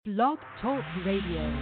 Blog Talk Radio.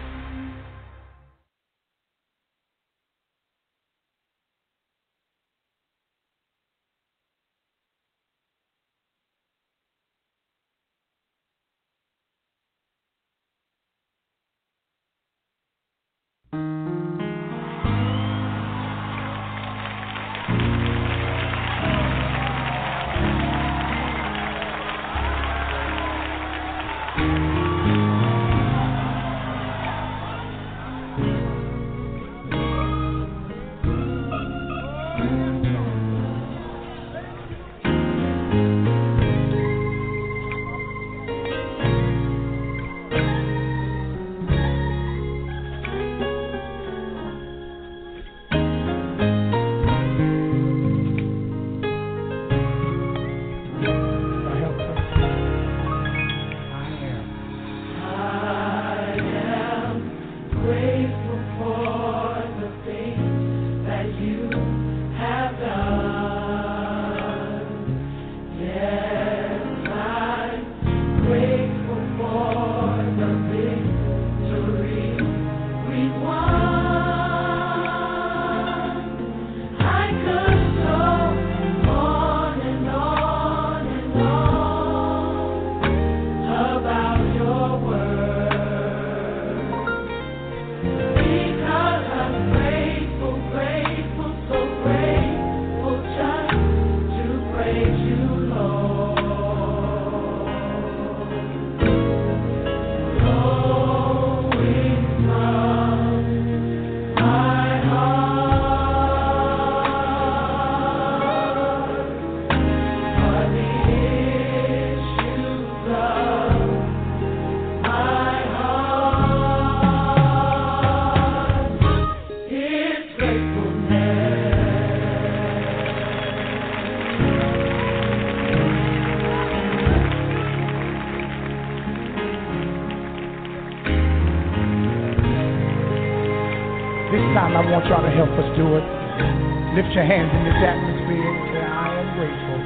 I want y'all to help us do it. Lift your hands in this atmosphere and say, I am grateful.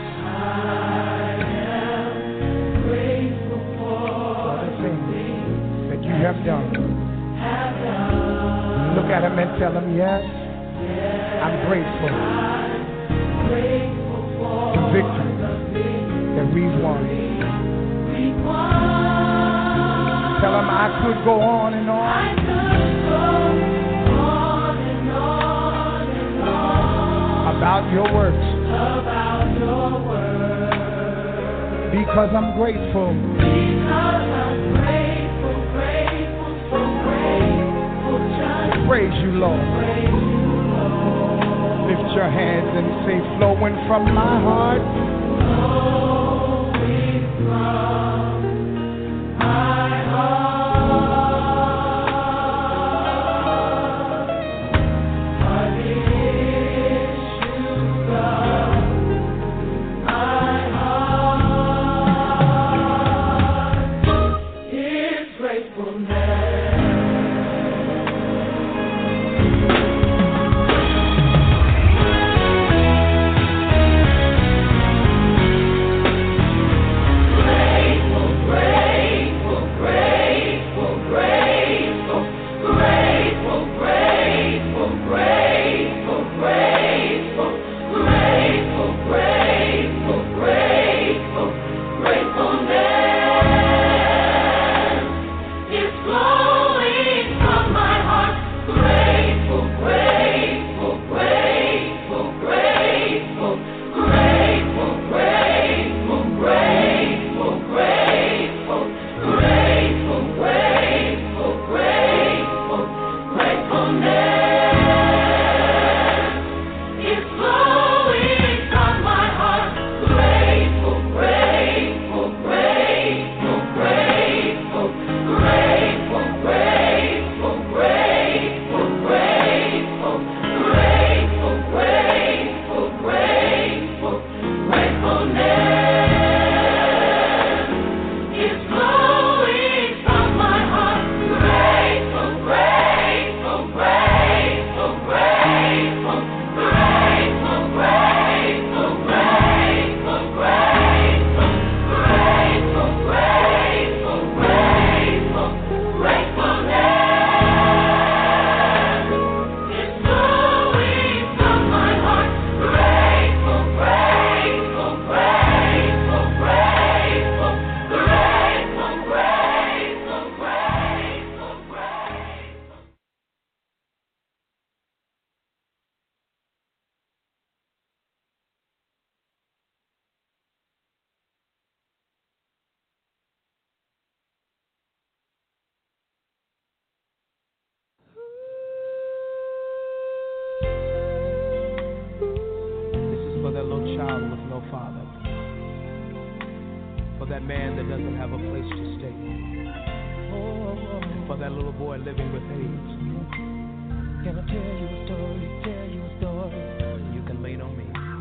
I am grateful for the things that you have done. Look at them and tell them, yes, I'm grateful. For the victory that we've won. Tell them I could go on and on. About your works. Because I'm grateful. To praise you, Lord. Lift your hands and say, flowing from my heart. Gratefulness is flowing. that man that doesn't have a place to stay. For that little boy living with AIDS. Can I tell you a story? Tell you a story. You can lean on me.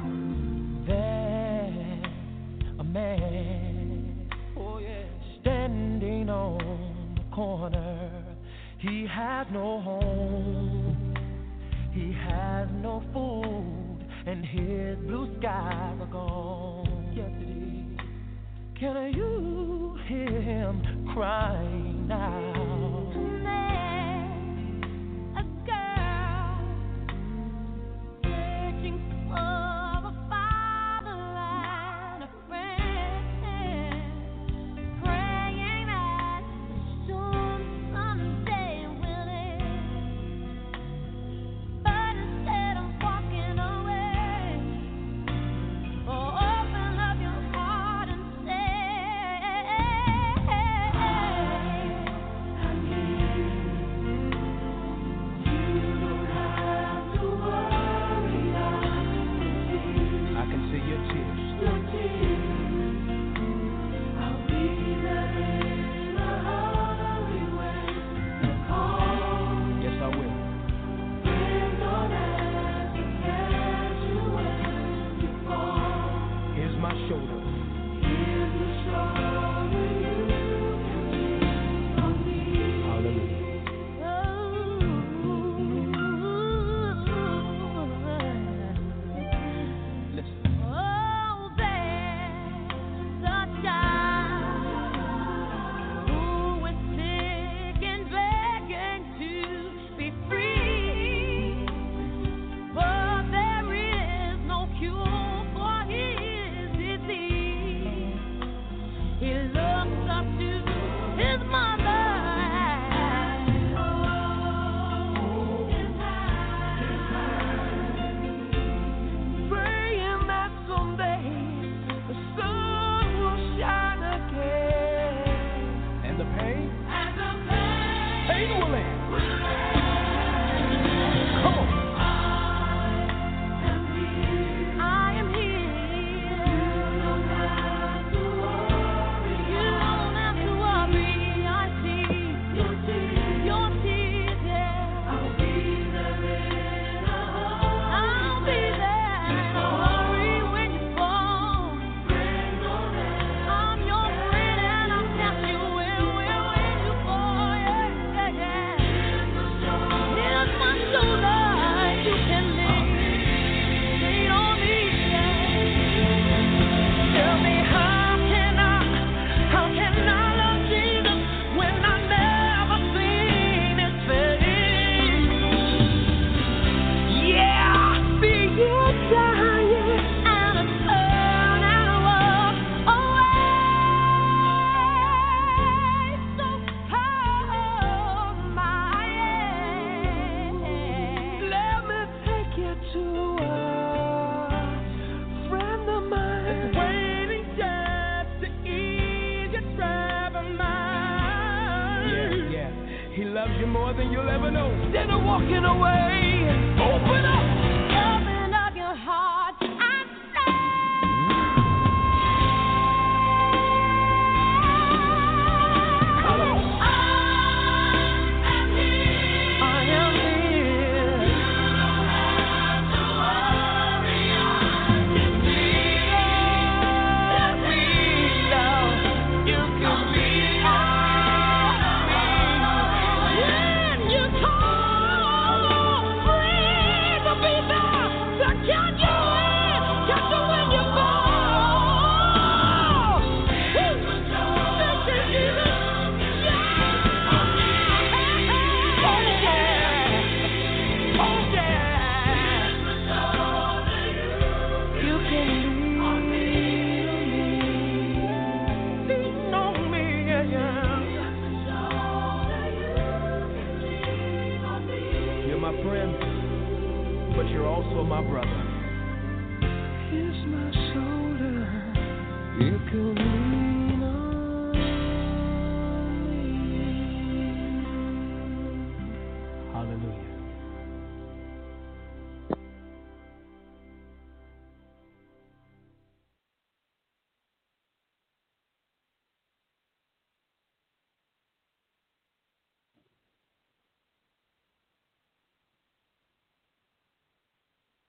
There's a man, standing on the corner. He has no home. He has no food, and his blue skies are gone. Yes, it is. Can you hear him crying now?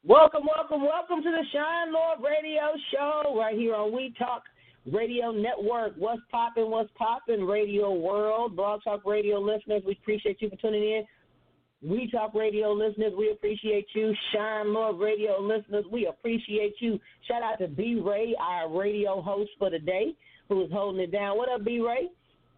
Welcome to the Shine Lord Radio Show right here on We Talk Radio Network. What's poppin', Radio World, Blog Talk Radio listeners, we appreciate you for tuning in. We Talk Radio listeners, we appreciate you. Shine Lord Radio listeners, we appreciate you. Shout out to B. Ray, our radio host for the day, who is holding it down. What up, B. Ray?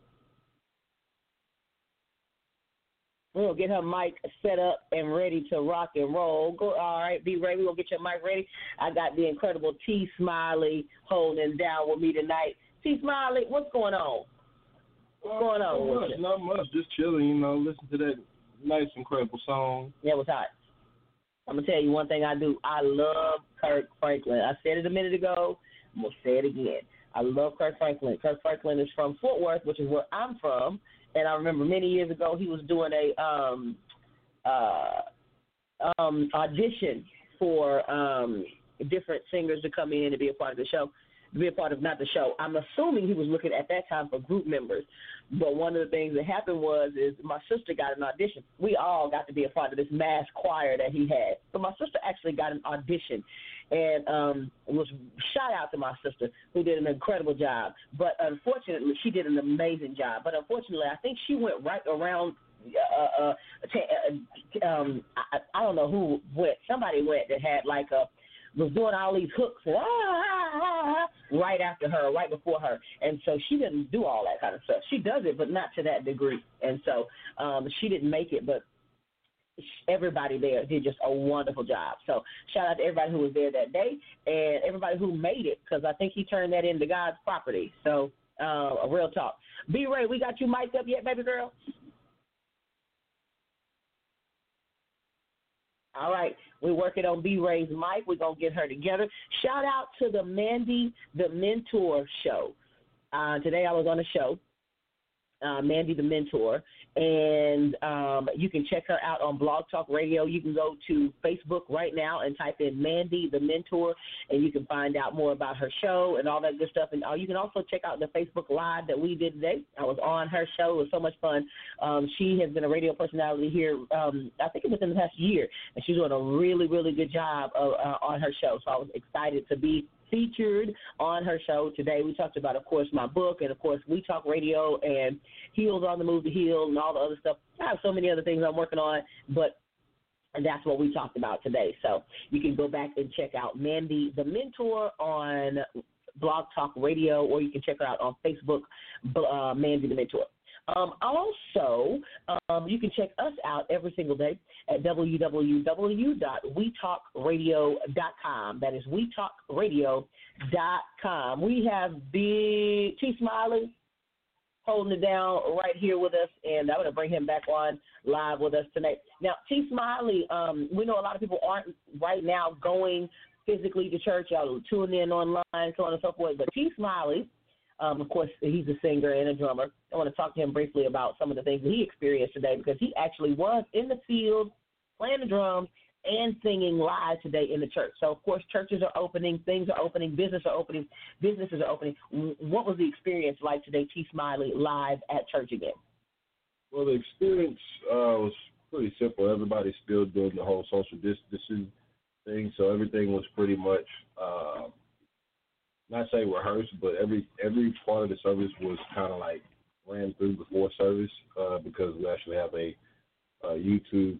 We're going to get her mic set up and ready to rock and roll. All right, B. Ray, we're going to get your mic ready. I got the incredible T. Smiley holding down with me tonight. T. Smiley, what's going on? What's going on? Not much, just chilling, listen to that nice, incredible song. Yeah, it was hot. I'm going to tell you one thing I do. I love Kirk Franklin. I said it a minute ago. I'm going to say it again. I love Kirk Franklin. Kirk Franklin is from Fort Worth, which is where I'm from. And I remember many years ago he was doing a audition for different singers to come in and be a part of the show, not the show. I'm assuming he was looking at that time for group members. But one of the things that happened is my sister got an audition. We all got to be a part of this mass choir that he had. But my sister actually got an audition. And it was shout out to my sister who did an incredible job. But unfortunately, she did an amazing job. But unfortunately, I think she went right around. I don't know who went. Somebody went that had was doing all these hooks and right after her, right before her. And so she didn't do all that kind of stuff. She does it, but not to that degree. And so she didn't make it, but everybody there did just a wonderful job. So shout out to everybody who was there that day and everybody who made it, because I think he turned that into God's property. So a real talk. B. Ray, we got you mic'd up yet, baby girl? All right, we're working on B. Ray's mic. We're going to get her together. Shout out to the Mandy the Mentor show. Today I was on a show, Mandy the Mentor, and you can check her out on Blog Talk Radio. You can go to Facebook right now and type in Mandy the Mentor, and you can find out more about her show and all that good stuff. And you can also check out the Facebook Live that we did today. I was on her show. It was so much fun. She has been a radio personality here, I think it was in the past year, and she's doing a really, really good job on her show. So I was excited to be featured on her show today. We talked about, of course, my book and, of course, We Talk Radio and Heels on the Move to Heal and all the other stuff. I have so many other things I'm working on, and that's what we talked about today. So you can go back and check out Mandy the Mentor on Blog Talk Radio, or you can check her out on Facebook, Mandy the Mentor. Also, you can check us out every single day at www.wetalkradio.com. That is wetalkradio.com. We have Big T. Smiley holding it down right here with us, and I'm going to bring him back on live with us tonight. Now, T. Smiley, we know a lot of people aren't right now going physically to church. Y'all tuning in online, so on and so forth. But T. Smiley, of course, he's a singer and a drummer. I want to talk to him briefly about some of the things that he experienced today, because he actually was in the field playing the drums and singing live today in the church. So, of course, churches are opening, things are opening, businesses are opening. What was the experience like today, T. Smiley, live at church again? Well, the experience was pretty simple. Everybody's still doing the whole social distancing thing, so everything was pretty much not say rehearsed, but every part of the service was kind of like ran through before service, because we actually have a YouTube.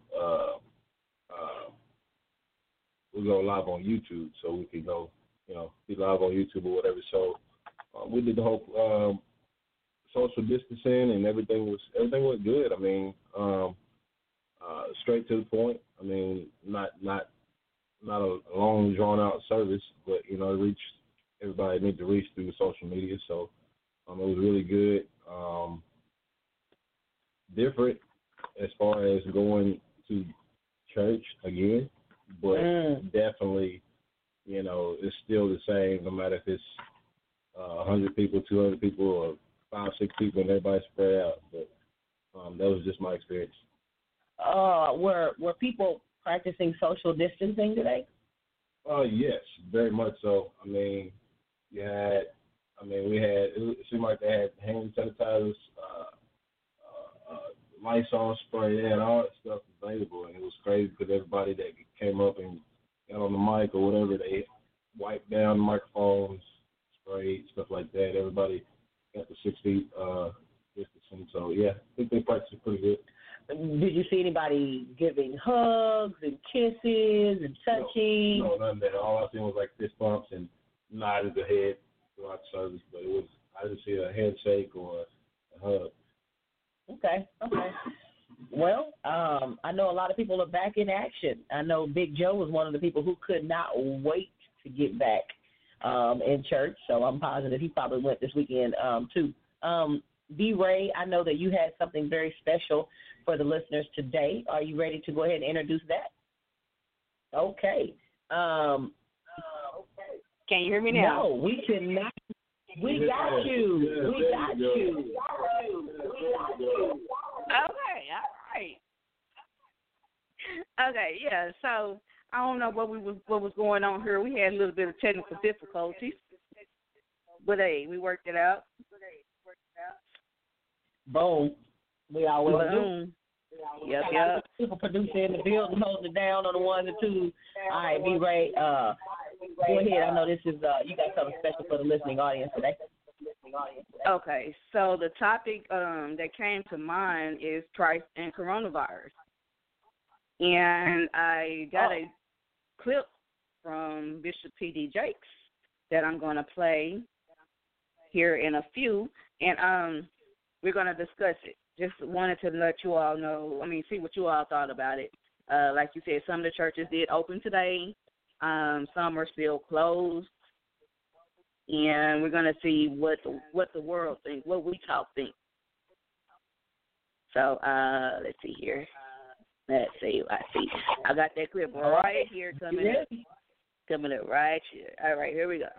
We go live on YouTube, so we can go, be live on YouTube or whatever. So we did the whole social distancing, and everything went good. I mean, straight to the point. I mean, not a long drawn out service, but it reached everybody need to reach through the social media. So it was really good. Different as far as going to church again, but definitely, it's still the same, no matter if it's 100 people, 200 people, or 5, 6 people, and everybody spread out. But that was just my experience. Were people practicing social distancing today? Yes, very much so. I mean, it seemed like they had hand sanitizers, Lysol spray, they had all that stuff available, and it was crazy because everybody that came up and got on the mic or whatever, they wiped down the microphones, sprayed, stuff like that. Everybody got the 6 feet distancing. So, yeah, I think they practiced pretty good. Did you see anybody giving hugs and kisses and touching? No, none of that. All I seen was like fist bumps and nodded the head throughout the service, but I didn't see a handshake or a hug. Okay. Well, I know a lot of people are back in action. I know Big Joe was one of the people who could not wait to get back in church, so I'm positive he probably went this weekend too. B. Ray, I know that you had something very special for the listeners today. Are you ready to go ahead and introduce that? Okay. Can you hear me now? No, we cannot. We got you. We got you. Okay, all right. Okay, yeah. So I don't know what was going on here. We had a little bit of technical difficulties, but hey, we worked it out. Boom. We always do. Yep. Super producer in the building holding it down on the ones and twos. All right, B. Ray, go ahead. I know this is you got something special for the listening audience today. Okay, so the topic that came to mind is Christ and coronavirus. And I got a clip from Bishop P.D. Jakes that I'm going to play here in a few, and we're going to discuss it. Just wanted to let you all know, see what you all thought about it. Like you said, some of the churches did open today. Some are still closed. And we're going to see what the world thinks, what we talk think. So let's see here. Let's see. I got that clip right here coming up right here. All right, here we go.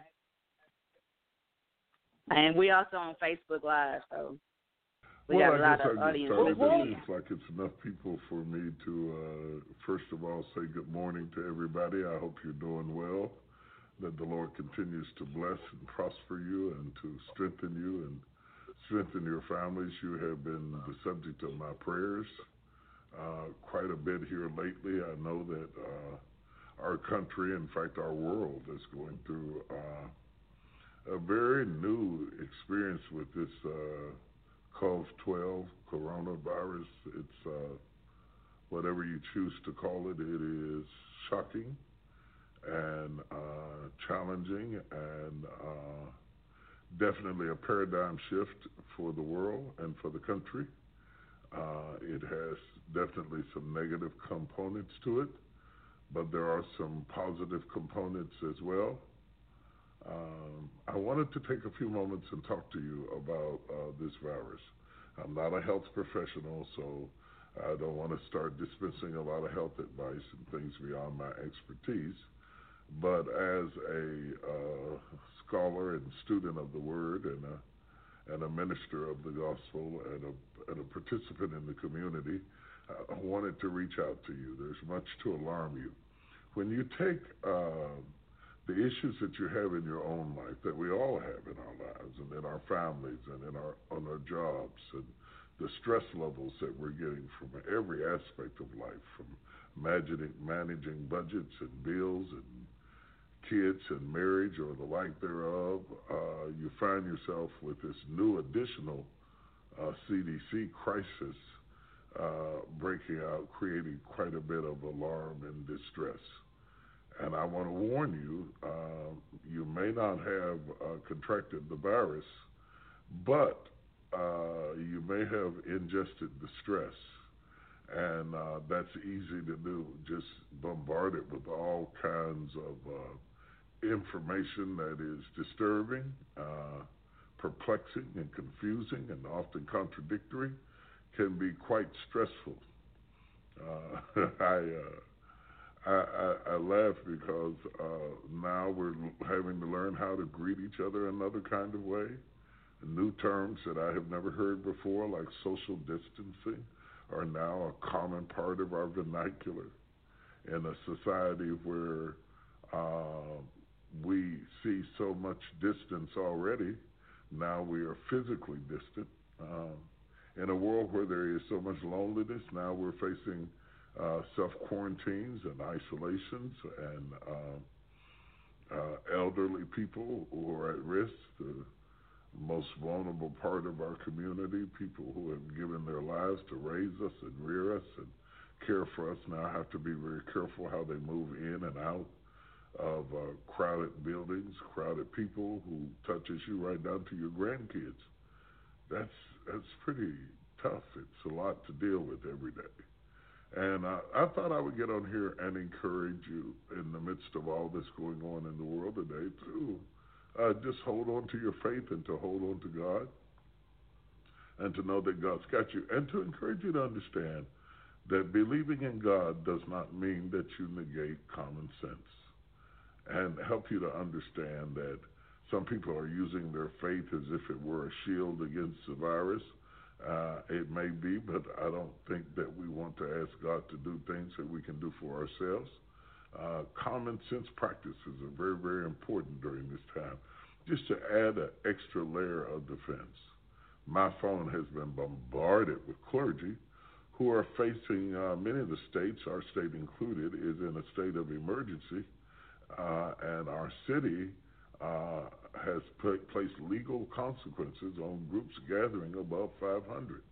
And we also on Facebook Live, so we got a lot of audience. It looks like it's enough people for me to, first of all, say good morning to everybody. I hope you're doing well, that the Lord continues to bless and prosper you and to strengthen you and strengthen your families. You have been the subject of my prayers quite a bit here lately. I know that our country, in fact our world, is going through a very new experience with this COVID-12 coronavirus. It's whatever you choose to call it. It is shocking and challenging and definitely a paradigm shift for the world and for the country. It has definitely some negative components to it, but there are some positive components as well. I wanted to take a few moments and talk to you about this virus. I'm not a health professional, so I don't want to start dispensing a lot of health advice and things beyond my expertise. But as a scholar and student of the Word and a minister of the gospel and a participant in the community, I wanted to reach out to you. There's much to alarm you. When you take the issues that you have in your own life, that we all have in our lives and in our families and on our jobs, and the stress levels that we're getting from every aspect of life, from managing budgets and bills and kids and marriage or the like thereof, you find yourself with this new additional CDC crisis breaking out, creating quite a bit of alarm and distress. And I want to warn you, you may not have contracted the virus, but you may have ingested the stress. And that's easy to do. Just bombard it with all kinds of information that is disturbing, perplexing and confusing and often contradictory, can be quite stressful. I laugh because now we're having to learn how to greet each other another kind of way. New terms that I have never heard before, like social distancing, are now a common part of our vernacular in a society where we see so much distance already. Now we are physically distant. In a world where there is so much loneliness, now we're facing self-quarantines and isolations and elderly people who are at risk, the most vulnerable part of our community, people who have given their lives to raise us and rear us and care for us now have to be very careful how they move in and out of crowded buildings, crowded people who touches you right down to your grandkids. That's pretty tough. It's a lot to deal with every day. And I thought I would get on here and encourage you in the midst of all this going on in the world today to just hold on to your faith and to hold on to God and to know that God's got you, and to encourage you to understand that believing in God does not mean that you negate common sense, and help you to understand that some people are using their faith as if it were a shield against the virus. It may be, but I don't think that we want to ask God to do things that we can do for ourselves. Common sense practices are very, very important during this time. Just to add an extra layer of defense, my phone has been bombarded with clergy who are facing, many of the states, our state included, is in a state of emergency, and our city has placed legal consequences on groups gathering above 500.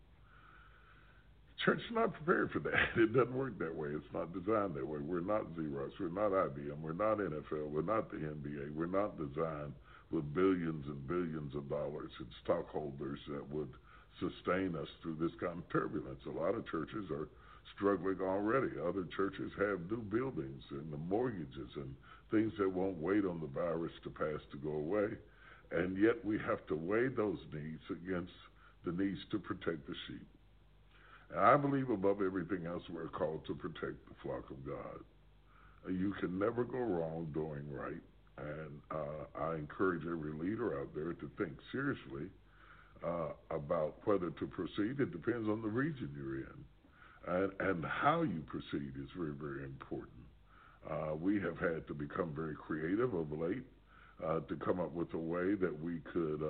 Church is not prepared for that. It doesn't work that way. It's not designed that way. We're not Xerox. We're not IBM. We're not NFL. We're not the NBA. We're not designed with billions and billions of dollars in stockholders that would sustain us through this kind of turbulence. A lot of churches are struggling already. Other churches have new buildings and the mortgages and things that won't wait on the virus to pass to go away. And yet we have to weigh those needs against the needs to protect the sheep. And I believe above everything else we're called to protect the flock of God. You can never go wrong doing right. And I encourage every leader out there to think seriously about whether to proceed. It depends on the region you're in. And how you proceed is very, very important. We have had to become very creative of late to come up with a way that we could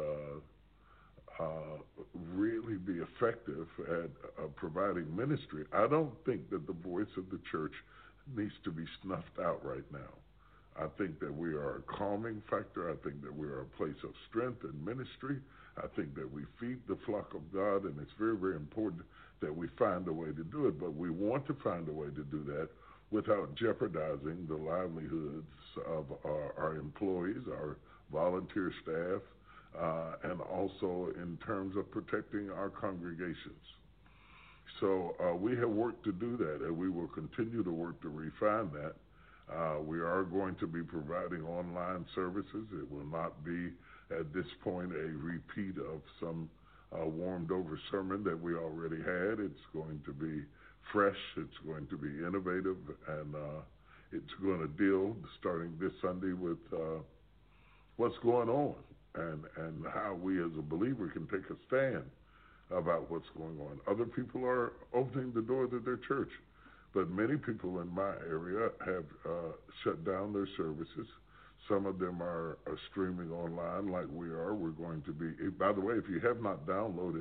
really be effective at providing ministry. I don't think that the voice of the church needs to be snuffed out right now. I think that we are a calming factor. I think that we are a place of strength and ministry. I think that we feed the flock of God, and it's very, very important that we find a way to do it. But we want to find a way to do that without jeopardizing the livelihoods of our employees, our volunteer staff, and also in terms of protecting our congregations. So we have work to do that, and we will continue to work to refine that. We are going to be providing online services. It will not be, at this point, a repeat of some warmed over sermon that we already had. It's going to be fresh, it's going to be innovative, and it's going to deal, starting this Sunday, with what's going on and how we as a believer can take a stand about what's going on. Other people are opening the doors of their church, but many people in my area have shut down their services. Some of them are streaming online like we are. We're going to be, by the way, if you have not downloaded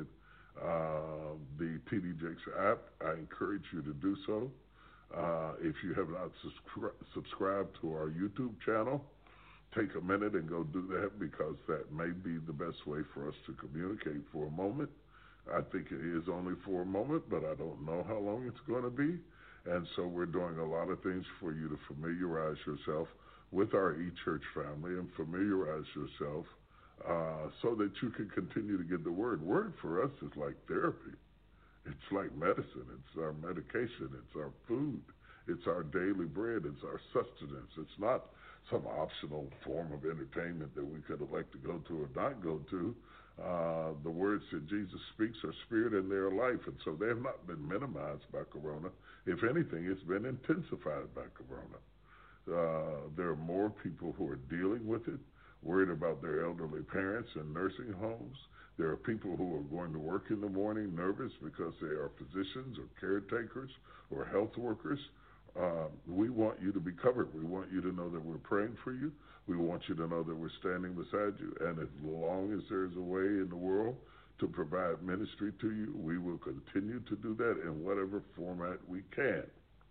the TD Jakes app, I encourage you to do so. If you have not subscribed to our YouTube channel, take a minute and go do that, because that may be the best way for us to communicate for a moment. I think it is only for a moment, but I don't know how long it's going to be. And so we're doing a lot of things for you to familiarize yourself with our eChurch family and familiarize yourself so that you can continue to get the word. Word for us is like therapy. It's like medicine. It's our medication. It's our food. It's our daily bread. It's our sustenance. It's not some optional form of entertainment that we could elect to go to or not go to. The words that Jesus speaks are spirit and they are life, and so they have not been minimized by Corona. If anything, it's been intensified by Corona. There are more people who are dealing with it, worried about their elderly parents in nursing homes. There are people who are going to work in the morning nervous because they are physicians or caretakers or health workers. We want you to be covered. We want you to know that we're praying for you. We want you to know that we're standing beside you. And as long as there's a way in the world to provide ministry to you, we will continue to do that in whatever format we can.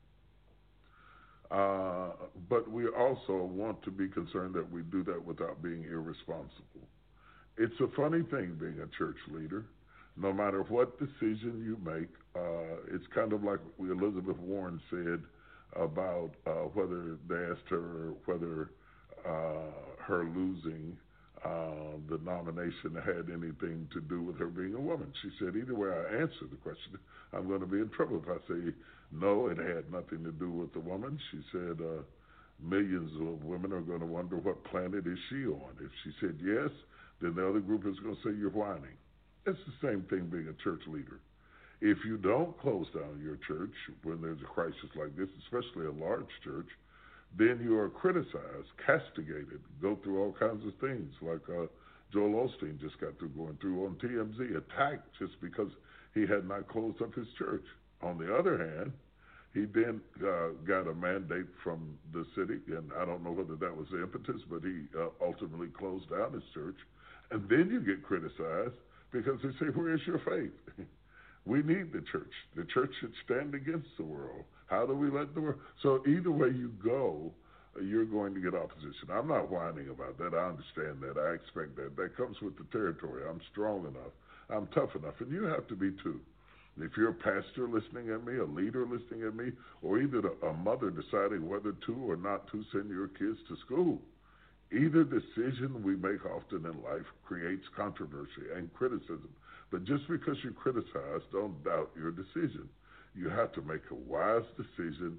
But we also want to be concerned that we do that without being irresponsible. It's a funny thing being a church leader. No matter what decision you make, it's kind of like Elizabeth Warren said about whether they asked her whether her losing the nomination had anything to do with her being a woman. She said, either way I answer the question, I'm going to be in trouble. If I say no, it had nothing to do with the woman, she said, millions of women are going to wonder what planet is she on. If she said yes, then the other group is going to say you're whining. It's the same thing being a church leader. If you don't close down your church when there's a crisis like this, especially a large church, then you are criticized, castigated, go through all kinds of things like Joel Osteen just got through going through on TMZ, attacked just because he had not closed up his church. On the other hand, he then got a mandate from the city, and I don't know whether that was the impetus, but he ultimately closed down his church. And then you get criticized because they say, where is your faith? We need the church. The church should stand against the world. How do we let the world? So either way you go, you're going to get opposition. I'm not whining about that. I understand that. I expect that. That comes with the territory. I'm strong enough. I'm tough enough. And you have to be too. If you're a pastor listening at me, a leader listening at me, or either a mother deciding whether to or not to send your kids to school, either decision we make often in life creates controversy and criticism. But just because you criticize, don't doubt your decision. You have to make a wise decision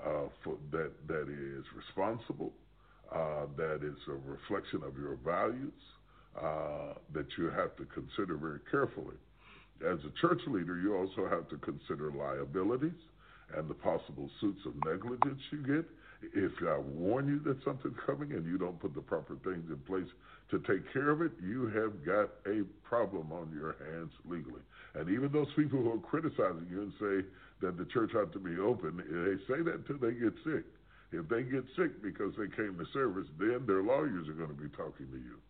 that is responsible, that is a reflection of your values, that you have to consider very carefully. As a church leader, you also have to consider liabilities and the possible suits of negligence you get. If I warn you that something's coming and you don't put the proper things in place to take care of it, you have got a problem on your hands legally. And even those people who are criticizing you and say that the church ought to be open, they say that until they get sick. If they get sick because they came to service, then their lawyers are going to be talking to you.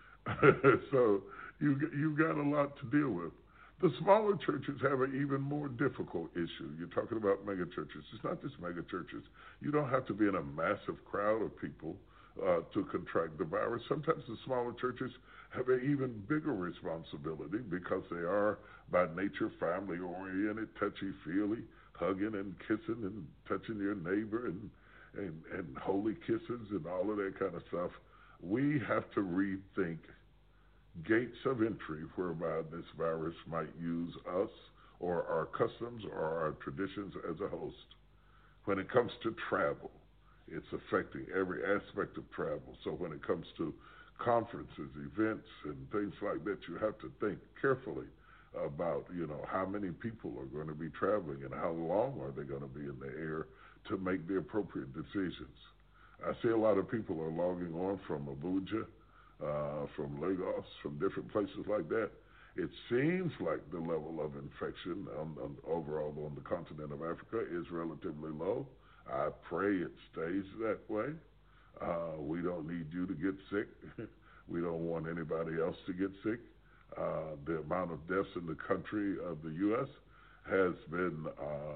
So you've got a lot to deal with. The smaller churches have an even more difficult issue. You're talking about mega churches. It's not just mega churches. You don't have to be in a massive crowd of people to contract the virus. Sometimes the smaller churches have an even bigger responsibility because they are, by nature, family-oriented, touchy-feely, hugging and kissing and touching your neighbor and holy kisses and all of that kind of stuff. We have to rethink gates of entry whereby this virus might use us or our customs or our traditions as a host. When it comes to travel, it's affecting every aspect of travel. So when it comes to conferences, events, and things like that, you have to think carefully about, how many people are going to be traveling and how long are they going to be in the air to make the appropriate decisions. I see a lot of people are logging on from Abuja, from Lagos, from different places like that. It seems like the level of infection overall on the continent of Africa is relatively low. I pray it stays that way. We don't need you to get sick. We don't want anybody else to get sick. The amount of deaths in the country of the U.S. has been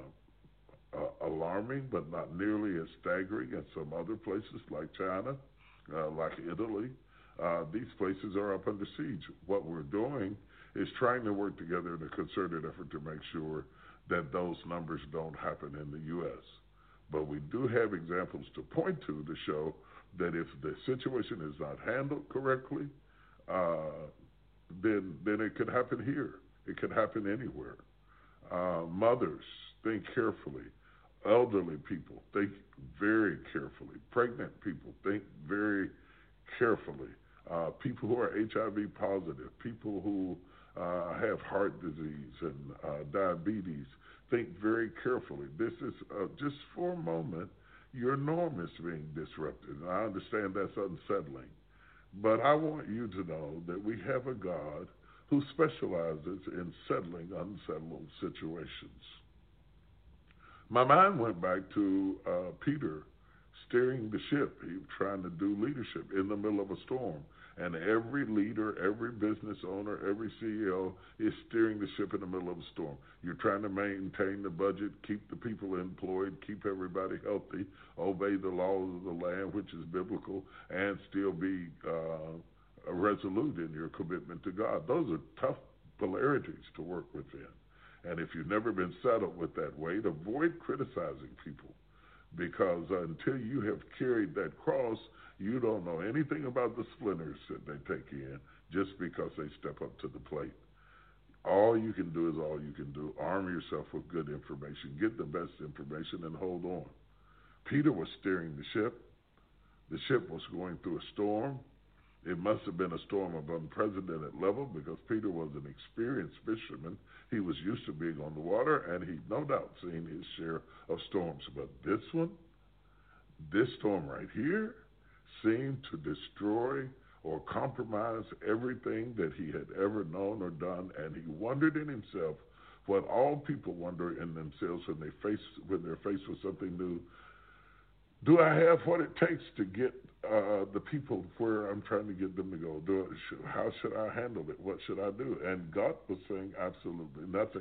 alarming, but not nearly as staggering as some other places like China, like Italy. These places are up under siege. What we're doing is trying to work together in a concerted effort to make sure that those numbers don't happen in the U.S. But we do have examples to point to show that if the situation is not handled correctly, then it could happen here. It could happen anywhere. Mothers, think carefully. Elderly people, think very carefully. Pregnant people, think very carefully. People who are HIV positive, people who have heart disease and diabetes, think very carefully. This is just for a moment, your norm is being disrupted. And I understand that's unsettling. But I want you to know that we have a God who specializes in settling unsettled situations. My mind went back to Peter steering the ship. He was trying to do leadership in the middle of a storm. And every leader, every business owner, every CEO is steering the ship in the middle of a storm. You're trying to maintain the budget, keep the people employed, keep everybody healthy, obey the laws of the land, which is biblical, and still be resolute in your commitment to God. Those are tough polarities to work within. And if you've never been settled with that weight, avoid criticizing people, because until you have carried that cross, you don't know anything about the splinters that they take in just because they step up to the plate. All you can do is all you can do. Arm yourself with good information. Get the best information and hold on. Peter was steering the ship. The ship was going through a storm. It must have been a storm of unprecedented level because Peter was an experienced fisherman. He was used to being on the water, and he'd no doubt seen his share of storms. But this one, this storm right here, seemed to destroy or compromise everything that he had ever known or done, and he wondered in himself what all people wonder in themselves when they're faced with something new. Do I have what it takes to get the people where I'm trying to get them to go? How should I handle it? What should I do? And God was saying absolutely nothing.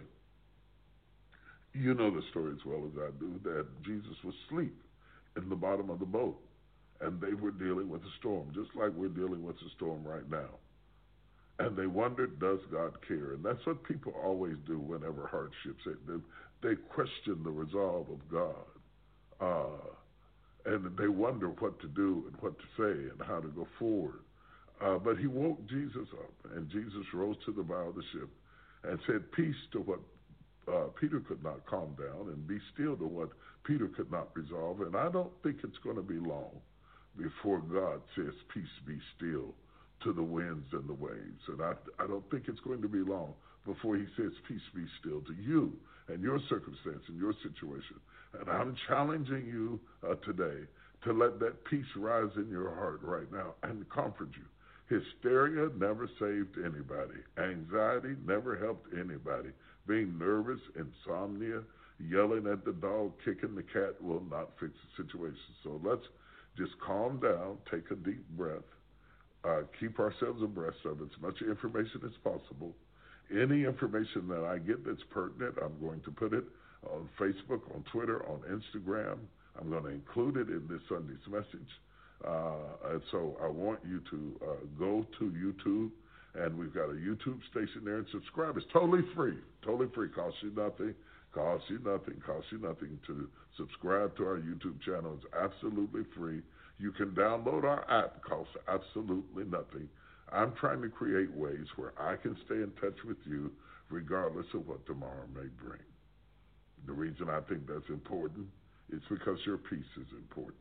You know the story as well as I do, that Jesus was asleep in the bottom of the boat, and they were dealing with a storm, just like we're dealing with a storm right now. And they wondered, does God care? And that's what people always do whenever hardships hit them. They question the resolve of God. And they wonder what to do and what to say and how to go forward. But he woke Jesus up, and Jesus rose to the bow of the ship and said peace to what Peter could not calm down, and be still to what Peter could not resolve. And I don't think it's going to be long before God says peace be still to the winds and the waves. And I don't think it's going to be long before he says peace be still to you and your circumstance and your situation. And I'm challenging you today to let that peace rise in your heart right now and comfort you. Hysteria never saved anybody. Anxiety never helped anybody. Being nervous, insomnia, yelling at the dog, kicking the cat will not fix the situation. So let's just calm down, take a deep breath, keep ourselves abreast of as much information as possible. Any information that I get that's pertinent, I'm going to put it on Facebook, on Twitter, on Instagram. I'm going to include it in this Sunday's message. And so I want you to go to YouTube, and we've got a YouTube station there, and subscribe. It's totally free. Totally free. Costs you nothing. Costs you nothing. Costs you nothing to subscribe to our YouTube channel. It's absolutely free. You can download our app. It costs absolutely nothing. I'm trying to create ways where I can stay in touch with you regardless of what tomorrow may bring. The reason I think that's important is because your peace is important.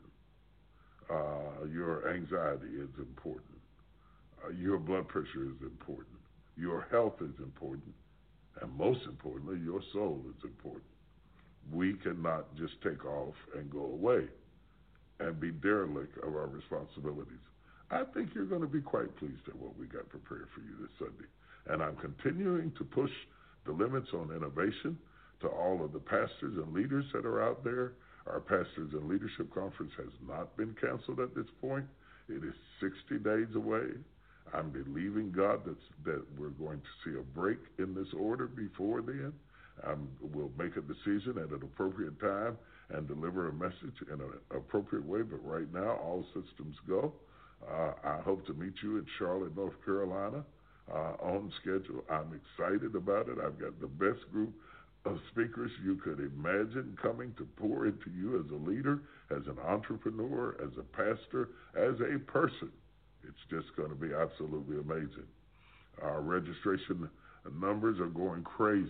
Your anxiety is important. Your blood pressure is important. Your health is important. And most importantly, your soul is important. We cannot just take off and go away and be derelict of our responsibilities. I think you're going to be quite pleased at what we got prepared for you this Sunday. And I'm continuing to push the limits on innovation to all of the pastors and leaders that are out there. Our Pastors and Leadership Conference has not been canceled at this point. It is 60 days away. I'm believing God that we're going to see a break in this order before then. We'll make a decision at an appropriate time and deliver a message in an appropriate way. But right now, all systems go. I hope to meet you in Charlotte, North Carolina, on schedule. I'm excited about it. I've got the best group of speakers you could imagine coming to pour into you as a leader, as an entrepreneur, as a pastor, as a person. It's just going to be absolutely amazing. Our registration numbers are going crazy,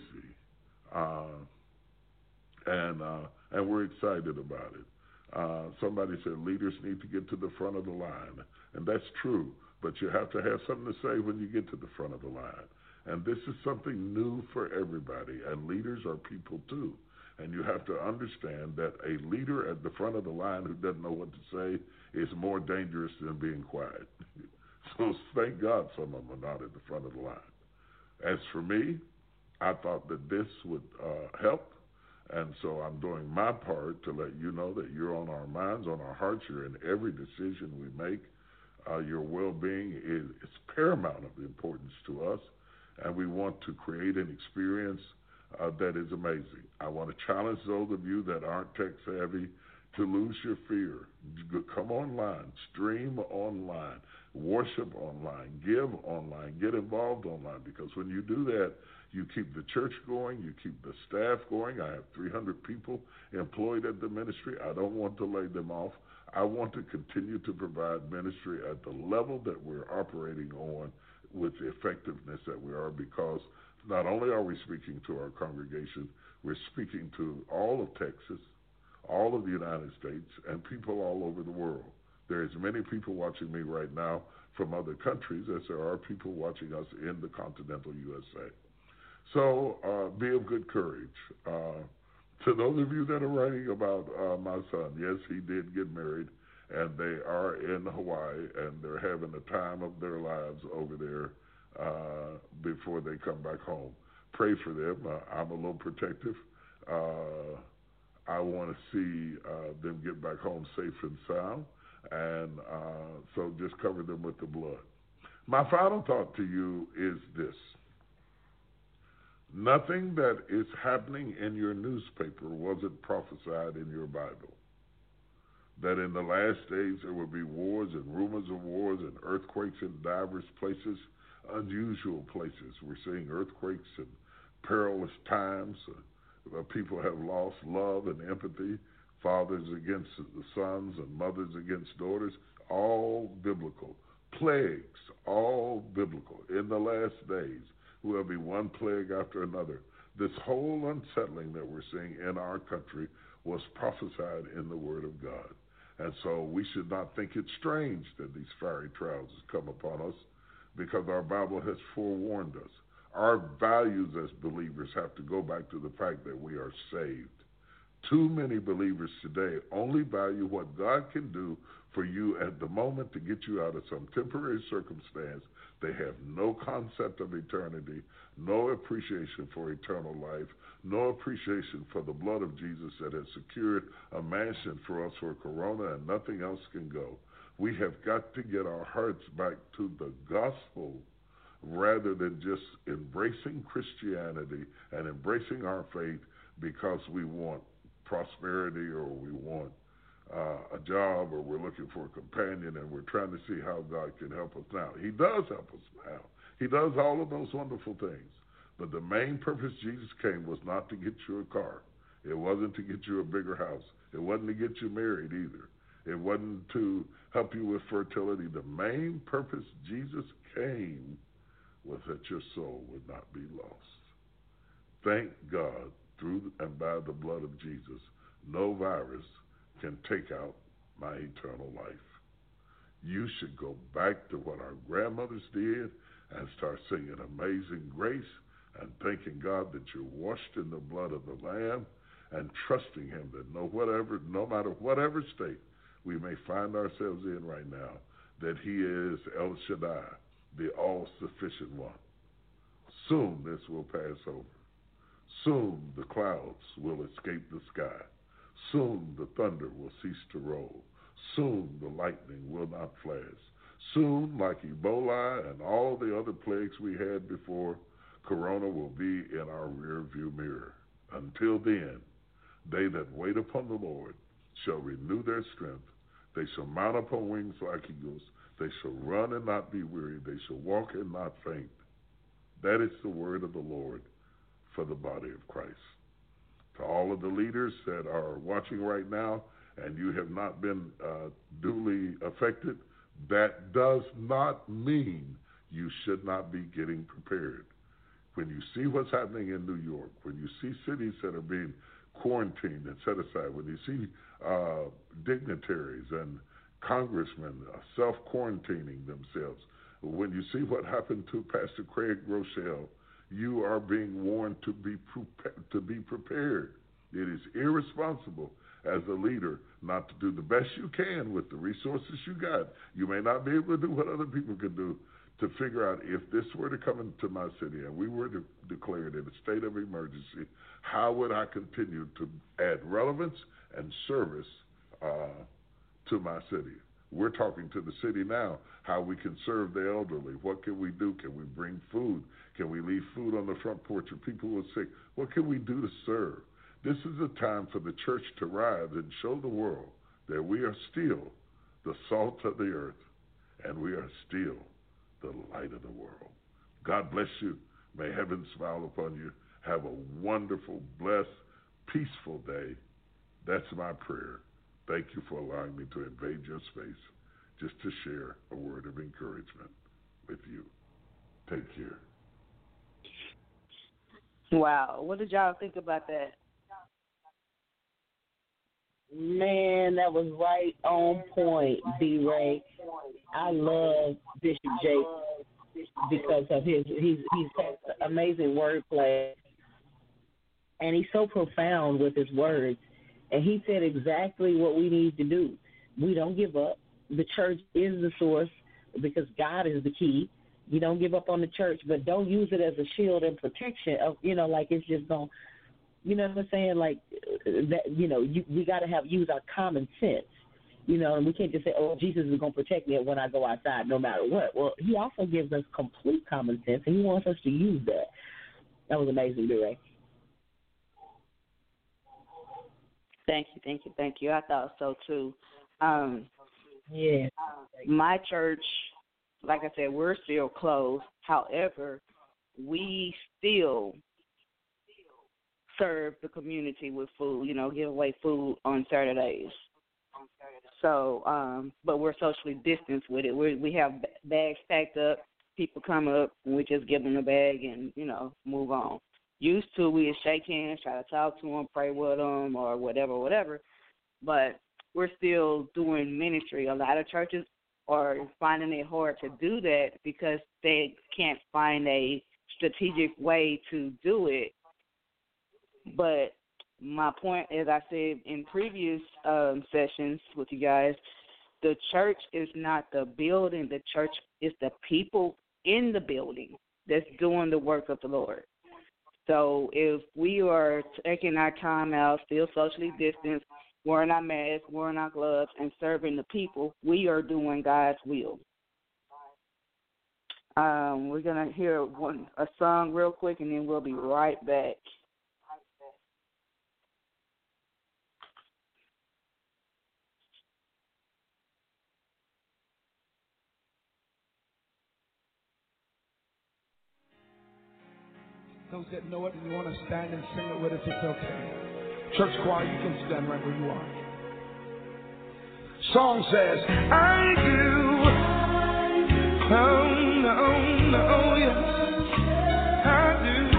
and we're excited about it. Somebody said leaders need to get to the front of the line, and that's true, but you have to have something to say when you get to the front of the line. And this is something new for everybody, and leaders are people too. And you have to understand that a leader at the front of the line who doesn't know what to say is more dangerous than being quiet. So thank God some of them are not at the front of the line. As for me, I thought that this would help, and so I'm doing my part to let you know that you're on our minds, on our hearts. You're in every decision we make. your well-being is paramount of importance to us, and we want to create an experience that is amazing. I want to challenge those of you that aren't tech-savvy to lose your fear. Come online, stream online, worship online, give online, get involved online, because when you do that, you keep the church going, you keep the staff going. I have 300 people employed at the ministry. I don't want to lay them off. I want to continue to provide ministry at the level that we're operating on with the effectiveness that we are, because not only are we speaking to our congregation, we're speaking to all of Texas, all of the United States, and people all over the world. There's many people watching me right now from other countries, as there are people watching us in the continental USA. So be of good courage. To those of you that are writing about my son, yes, he did get married, and they are in Hawaii, and they're having the time of their lives over there before they come back home. Pray for them. I'm a little protective. I want to see them get back home safe and sound, and so just cover them with the blood. My final thought to you is this. Nothing that is happening in your newspaper wasn't prophesied in your Bible. That in the last days there will be wars and rumors of wars and earthquakes in diverse places, unusual places. We're seeing earthquakes and perilous times. People have lost love and empathy, fathers against the sons and mothers against daughters, all biblical. Plagues, all biblical. In the last days, will be one plague after another. This whole unsettling that we're seeing in our country was prophesied in the Word of God. And so we should not think it strange that these fiery trials come upon us, because our Bible has forewarned us. Our values as believers have to go back to the fact that we are saved. Too many believers today only value what God can do for you at the moment to get you out of some temporary circumstance. They have no concept of eternity, no appreciation for eternal life, no appreciation for the blood of Jesus that has secured a mansion for us for Corona, and nothing else can go. We have got to get our hearts back to the gospel rather than just embracing Christianity and embracing our faith because we want prosperity or we want a job or we're looking for a companion and we're trying to see how God can help us now. He does help us now. He does all of those wonderful things. But the main purpose Jesus came was not to get you a car. It wasn't to get you a bigger house. It wasn't to get you married either. It wasn't to help you with fertility. The main purpose Jesus came was that your soul would not be lost. Thank God, through and by the blood of Jesus, no virus can take out my eternal life. You should go back to what our grandmothers did and start singing Amazing Grace and thanking God that you're washed in the blood of the Lamb and trusting Him that no matter whatever state we may find ourselves in right now, that He is El Shaddai, the all-sufficient one. Soon this will pass over. Soon the clouds will escape the sky. Soon the thunder will cease to roll. Soon the lightning will not flash. Soon, like Ebola and all the other plagues we had before, Corona will be in our rearview mirror. Until then, they that wait upon the Lord shall renew their strength. They shall mount up on wings like eagles. They shall run and not be weary. They shall walk and not faint. That is the word of the Lord for the body of Christ. To all of the leaders that are watching right now and you have not been duly affected, that does not mean you should not be getting prepared. When you see what's happening in New York, when you see cities that are being quarantined and set aside, when you see dignitaries and congressmen self-quarantining themselves, when you see what happened to Pastor Craig Groeschel, you are being warned to be prepared. It is irresponsible as a leader not to do the best you can with the resources you got. You may not be able to do what other people can do to figure out if this were to come into my city and we were to declare it in a state of emergency, how would I continue to add relevance and service to my city? We're talking to the city now how we can serve the elderly. What can we do? Can we bring food? Can we leave food on the front porch if people are sick? What can we do to serve? This is a time for the church to rise and show the world that we are still the salt of the earth and we are still the light of the world. God bless you. May heaven smile upon you. Have a wonderful, blessed, peaceful day. That's my prayer. Thank you for allowing me to invade your space just to share a word of encouragement with you. Take care. Wow. What did y'all think about that? Man, that was right on point, B-Ray. I love Bishop Jake because of he's has amazing wordplay, and he's so profound with his words. And he said exactly what we need to do. We don't give up. The church is the source because God is the key. You don't give up on the church, but don't use it as a shield and protection of, like it's just going, what I'm saying? Like that, we got to use our common sense, and we can't just say, oh, Jesus is going to protect me when I go outside no matter what. Well, he also gives us complete common sense, and he wants us to use that. That was amazing, Ray. Thank you. I thought so too. Yeah. My church, like I said, we're still closed. However, we still serve the community with food, give away food on Saturdays. So, but we're socially distanced with it. We have bags packed up. People come up, and we just give them a bag and, move on. Used to, we would shake hands, try to talk to them, pray with them, or whatever. But we're still doing ministry. A lot of churches are finding it hard to do that because they can't find a strategic way to do it. But my point, as I said in previous sessions with you guys, the church is not the building. The church is the people in the building that's doing the work of the Lord. So if we are taking our time out, still socially distanced, wearing our masks, wearing our gloves, and serving the people, we are doing God's will. We're going to hear a song real quick, and then we'll be right back. Those that know it and you want to stand and sing it with us, it's okay. Church choir, you can stand right where you are. Song says, I do. Oh, no, yes. I do.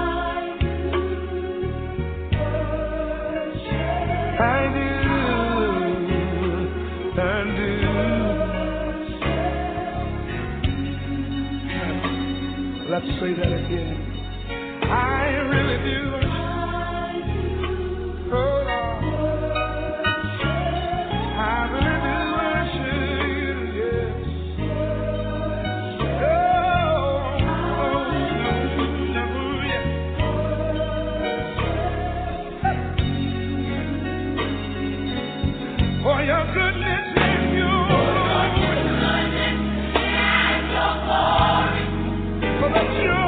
Let's say that again. I really do. Oh, Lord. I really do worship you, yes. For your goodness and your glory. For the joy.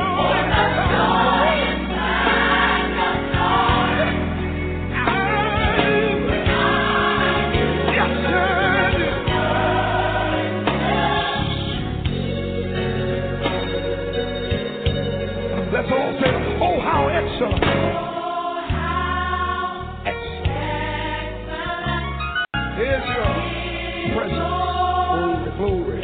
Let's all say, oh, how excellent. Oh, how excellent is your presence. Oh, glory.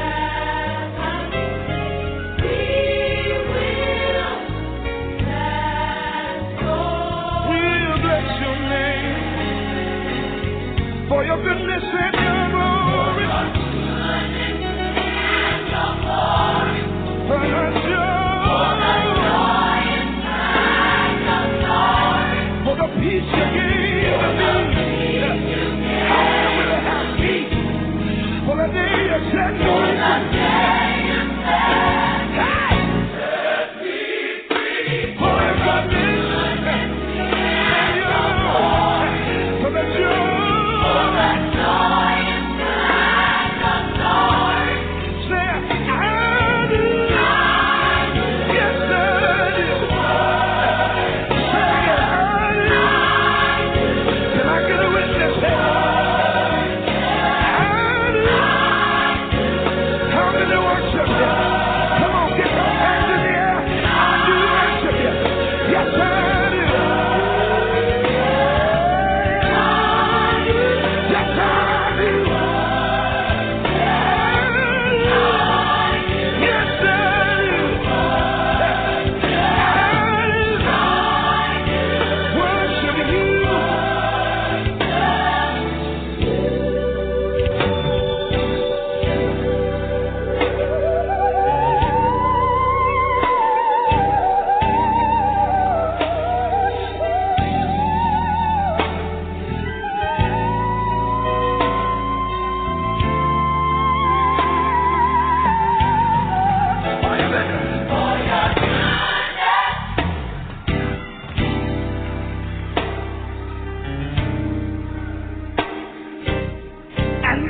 We'll bless your name for your goodness and your glory. For your joy. For the peace you gave me, I will have peace. For the day you set me free. For the goodness and your for the joy.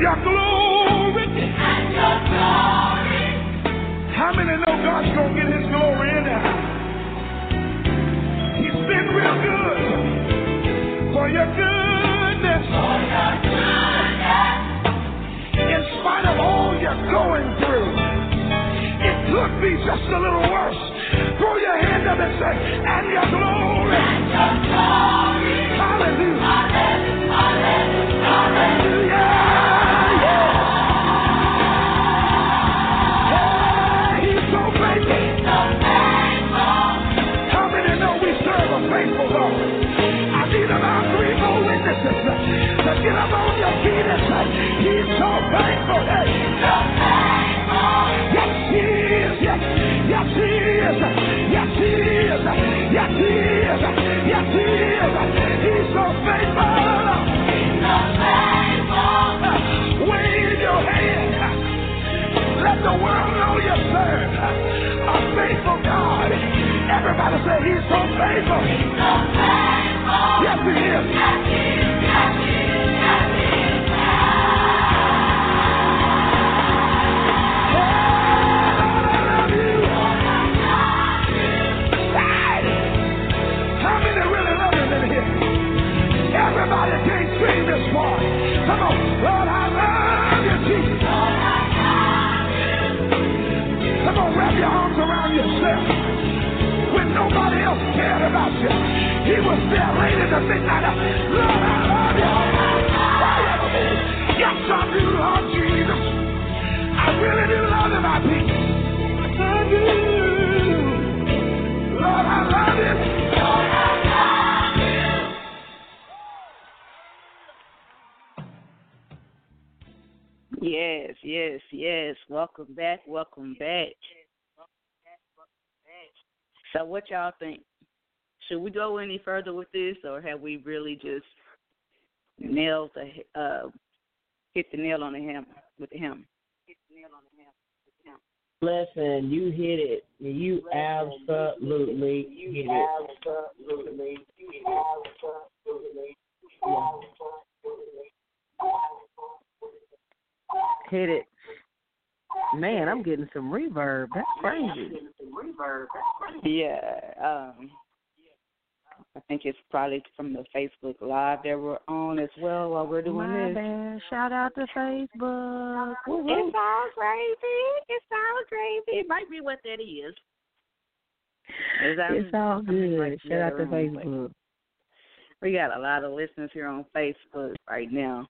your glory. And your glory. How many know God's going to get his glory in there? He's been real good. For your goodness. For your goodness. In spite of all you're going through, it could be just a little worse. Throw your hand up and say, and your glory. And your glory. Hallelujah. Hallelujah. Hallelujah. Yeah. He's so faithful. He's so faithful. How many know we serve a faithful God? I need about 3 more witnesses to get up on your feet and say, he's so faithful. Hey. He's so faithful. Yes, he is. Yes, yes, he is. Yes, he is. Yes, he is. Yes, he is. He's so faithful. He's so faithful. Wave your hand. Let the world know you serve a faithful God. Everybody say he's so faithful. He's so faithful. Yes, he is. Yes, he is. Yes, he is. Yes, he is. How many really love him in here? Everybody can't sing this part. Come on. Lord, I love you, Jesus. Lord, I love you. Come on, wrap your arms around yourself. When nobody else cared about you, he was there late in the midnight hour. Lord, I love you. Lord, I love you. Yes, I do, Lord Jesus. I really do love you, my people. I do. Lord, I love you. Lord, I love you. Yes, yes, yes. Welcome back. Welcome back. So what y'all think? Should we go any further with this, or have we really just hit the nail on the hammer with the hammer? Listen, you hit it. You absolutely hit it. Hit it. Man, I'm getting some reverb. That's crazy. Yeah. I think it's probably from the Facebook Live that we're on as well while we're doing My this. bad. Shout out to Facebook. Woo-hoo. It's all crazy. It's all crazy. It might be what that is. It's all good. Shout out to Facebook. We got a lot of listeners here on Facebook right now.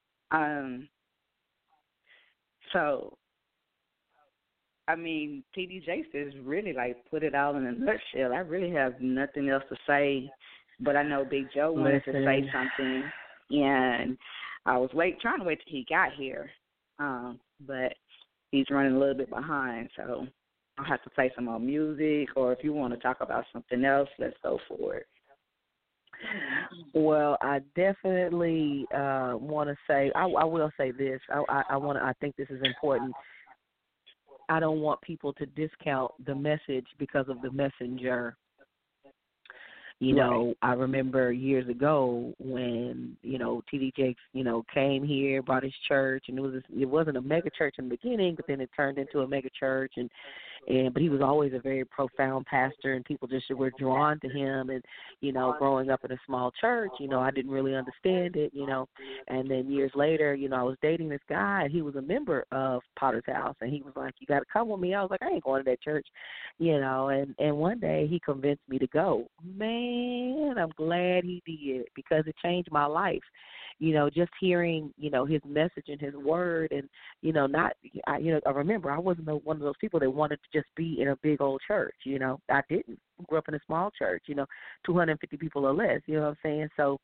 So, I mean, TD Jakes really put it all in a nutshell. I really have nothing else to say, but I know Big Joe wanted to say something, and I was trying to wait till he got here, but he's running a little bit behind, so I'll have to play some more music, or if you want to talk about something else, let's go for it. Well, I definitely want to say, I will say this. I think this is important. I don't want people to discount the message because of the messenger. You know, I remember years ago when, T.D. Jakes, came here, brought his church, and it wasn't a mega church in the beginning, but then it turned into a mega church, but he was always a very profound pastor, and people just were drawn to him. And, growing up in a small church, I didn't really understand it, and then years later, I was dating this guy, and he was a member of Potter's House, and he was like, you got to come with me. I was like, I ain't going to that church, and one day he convinced me to go. Man, I'm glad he did, because it changed my life. Just hearing, his message and his word, and, I remember I wasn't one of those people that wanted to just be in a big old church, I didn't. I grew up in a small church, 250 people or less, you know what I'm saying? So,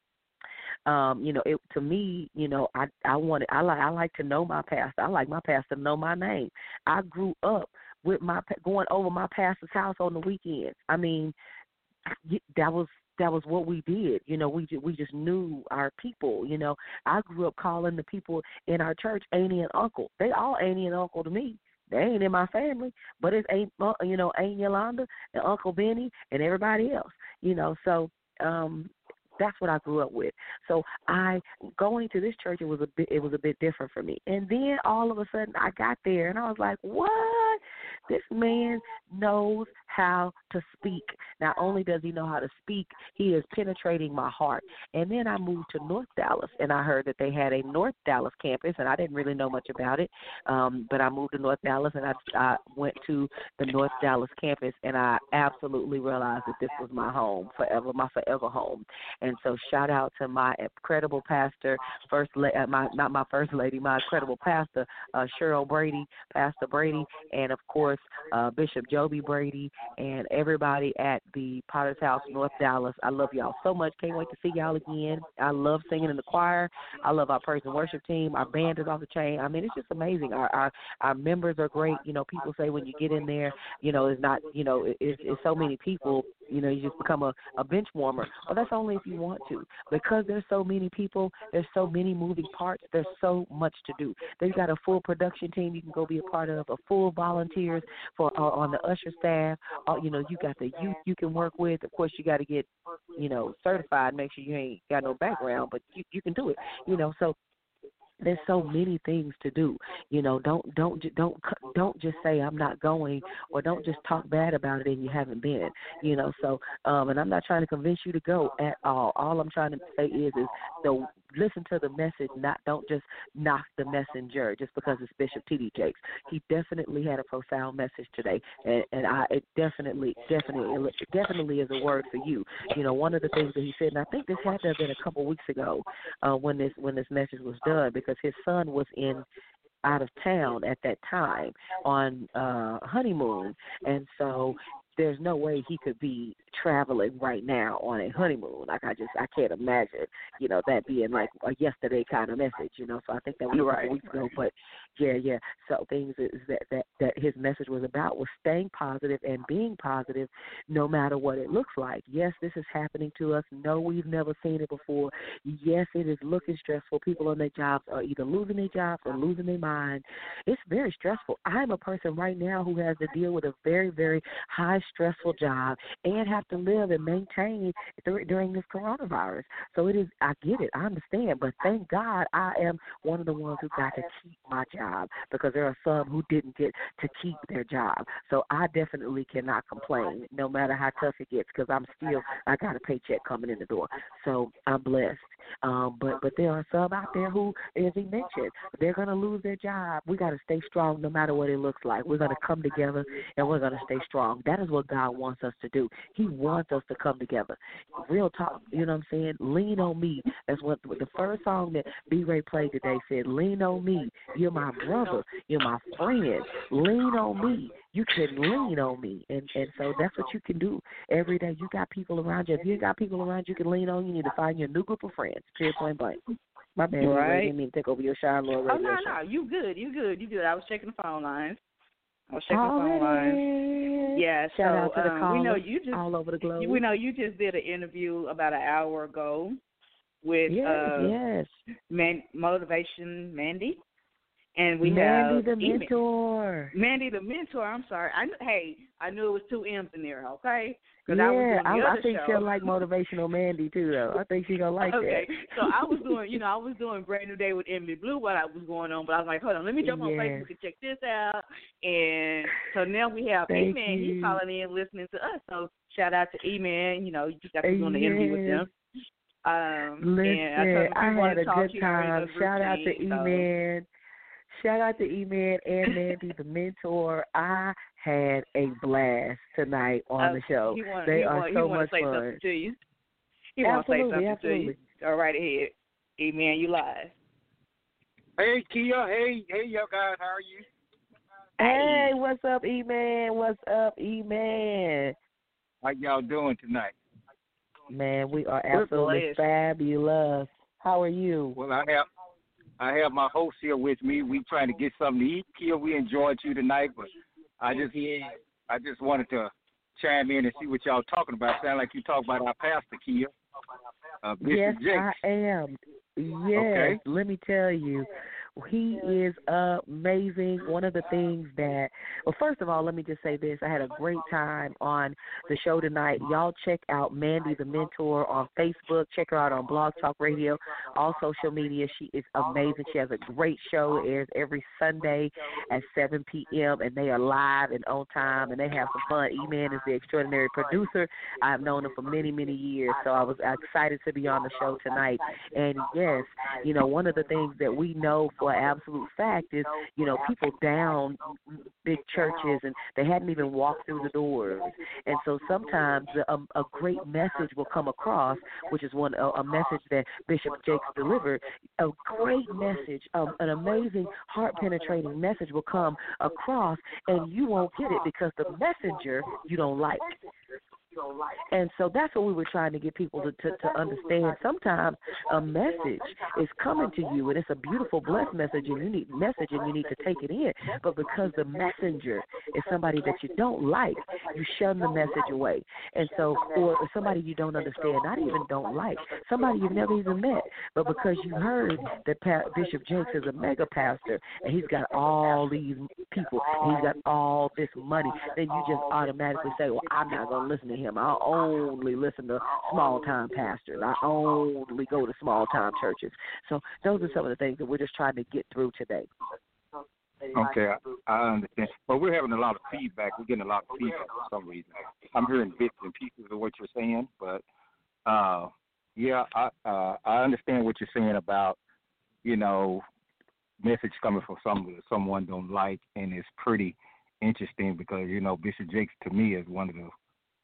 to me, I like to know my pastor. I like my pastor to know my name. I grew up with going over my pastor's house on the weekends. I mean, that was what we did. We just knew our people. I grew up calling the people in our church auntie and uncle. They all auntie and uncle to me. They ain't in my family, but it's Aunt Yolanda and Uncle Benny and everybody else. So That's what I grew up with. So going to this church, it was a bit different for me. And then all of a sudden I got there and I was like, what? This man knows how to speak. Not only does he know how to speak, he is penetrating my heart. And then I moved to North Dallas, and I heard that they had a North Dallas campus, and I didn't really know much about it. But I moved to North Dallas, and I went to the North Dallas campus, and I absolutely realized that this was my home forever, my forever home. And so shout out to my incredible pastor, not my first lady, my incredible pastor, Cheryl Brady, Pastor Brady, and, of course, Bishop Joby Brady, and everybody at the Potter's House, North Dallas. I love y'all so much. Can't wait to see y'all again. I love singing in the choir. I love our praise and worship team. Our band is off the chain. I mean, it's just amazing. Our members are great. You know, people say when you get in there, you know, it's not, you know, it's so many people, you know, you just become a bench warmer. Well, that's only if you want to. Because there's so many people, there's so many moving parts, there's so much to do. They've got a full production team you can go be a part of, a full volunteers for on the usher staff. You know, you got the youth you can work with. Of course, you got to get, you know, certified, make sure you ain't got no background, but you can do it, you know, so there's so many things to do. You know, don't just say I'm not going, or don't just talk bad about it and you haven't been. You know, so and I'm not trying to convince you to go at all. All I'm trying to say is listen to the message. Don't just knock the messenger just because it's Bishop T.D. Jakes. He definitely had a profound message today, and it definitely is a word for you. You know, one of the things that he said, and I think this had to have been a couple weeks ago when this message was done, because his son was out of town at that time on honeymoon, and so there's no way he could be traveling right now on a honeymoon. Like I can't imagine, you know, that being like a yesterday kind of message, you know. So I think that was a couple weeks ago. But yeah. So things is that his message was about was staying positive and being positive no matter what it looks like. Yes, this is happening to us. No, we've never seen it before. Yes, it is looking stressful. People on their jobs are either losing their jobs or losing their mind. It's very stressful. I'm a person right now who has to deal with a very, very high stressful job and have to live and maintain during this coronavirus. So it is, I get it, I understand, but thank God I am one of the ones who got to keep my job, because there are some who didn't get to keep their job. So I definitely cannot complain no matter how tough it gets, because I got a paycheck coming in the door. So I'm blessed. But there are some out there who, as he mentioned, they're going to lose their job. We got to stay strong no matter what it looks like. We're going to come together and we're going to stay strong. That is what God wants us to do. He wants us to come together. Real talk, you know what I'm saying? Lean on me. That's what the first song that B-Ray played today said, lean on me. You're my brother. You're my friend. Lean on me. You can lean on me. And so that's what you can do every day. You got people around you. If you got people around you can lean on, you need to find your new group of friends. Period, point blank. My bad. Right. I didn't mean to take over your Shine Lord Radio. Oh, no. You good. I was checking the phone lines. Yeah, shout out to the callers, we know you just all over the globe. We know you just did an interview about an hour ago with Motivation Mandy. And we Mandy have the Mentor. Mandy the Mentor. I'm sorry. I knew it was 2 M's in there. Okay. Yeah, I think she'll like Motivational Mandy too, though. I think she's gonna like that. Okay. So I was doing Brand New Day with Emily Blue while I was going on, but I was like, hold on, let me jump on Facebook and check this out. And so now we have E-Man. He's calling in, listening to us. So shout out to E-Man. You know, you just got to doing the interview with them. Listen, I had a good time. Shout out to E-Man. Shout out to E-Man and Mandy the Mentor. I had a blast tonight on the show. They are so much fun. He wants to say something to you. All right ahead. E-Man, you live. Hey, Kia. Hey, y'all guys. How are you? Hey, what's up, E-Man? What's up, E-Man? How y'all doing tonight? Man, we are absolutely fabulous. How are you? Well, I have my host here with me. We trying to get something to eat. Kia, we enjoyed you tonight, but I just wanted to chime in and see what y'all talking about. Sound like you talk about our pastor, Kia. Yes, Jakes. I am. Yes, okay. Let me tell you, He is amazing. One of the things that, well, first of all, let me just say this. I had a great time on the show tonight. Y'all check out Mandy the Mentor on Facebook. Check her out on Blog Talk Radio, all social media. She is amazing. She has a great show. It airs every Sunday at 7 p.m., and they are live and on time, and they have some fun. E-Man is the extraordinary producer. I've known him for many, many years, so I was excited to be on the show tonight. And, yes, you know, one of the things that we know for an absolute fact is, you know, people down big churches and they hadn't even walked through the doors. And so sometimes a great message will come across, which is a message that Bishop Jakes delivered. A great message, an amazing, heart-penetrating message will come across, and you won't get it because the messenger you don't like. And so that's what we were trying to get people to understand. Sometimes a message is coming to you, and it's a beautiful, blessed message, and you need to take it in. But because the messenger is somebody that you don't like, you shun the message away. And so, or somebody you don't understand, not even don't like, somebody you've never even met, but because you heard that Bishop Jakes is a mega pastor, and he's got all these people, and he's got all this money, then you just automatically say, well, I'm not going to listen to him. I only listen to small-time pastors. I only go to small-time churches. So those are some of the things that we're just trying to get through today. Okay, I understand. But we're having a lot of feedback. We're getting a lot of feedback for some reason. I'm hearing bits and pieces of what you're saying, but, yeah, I understand what you're saying about, you know, message coming from someone don't like, and it's pretty interesting because, you know, Bishop Jakes to me is one of the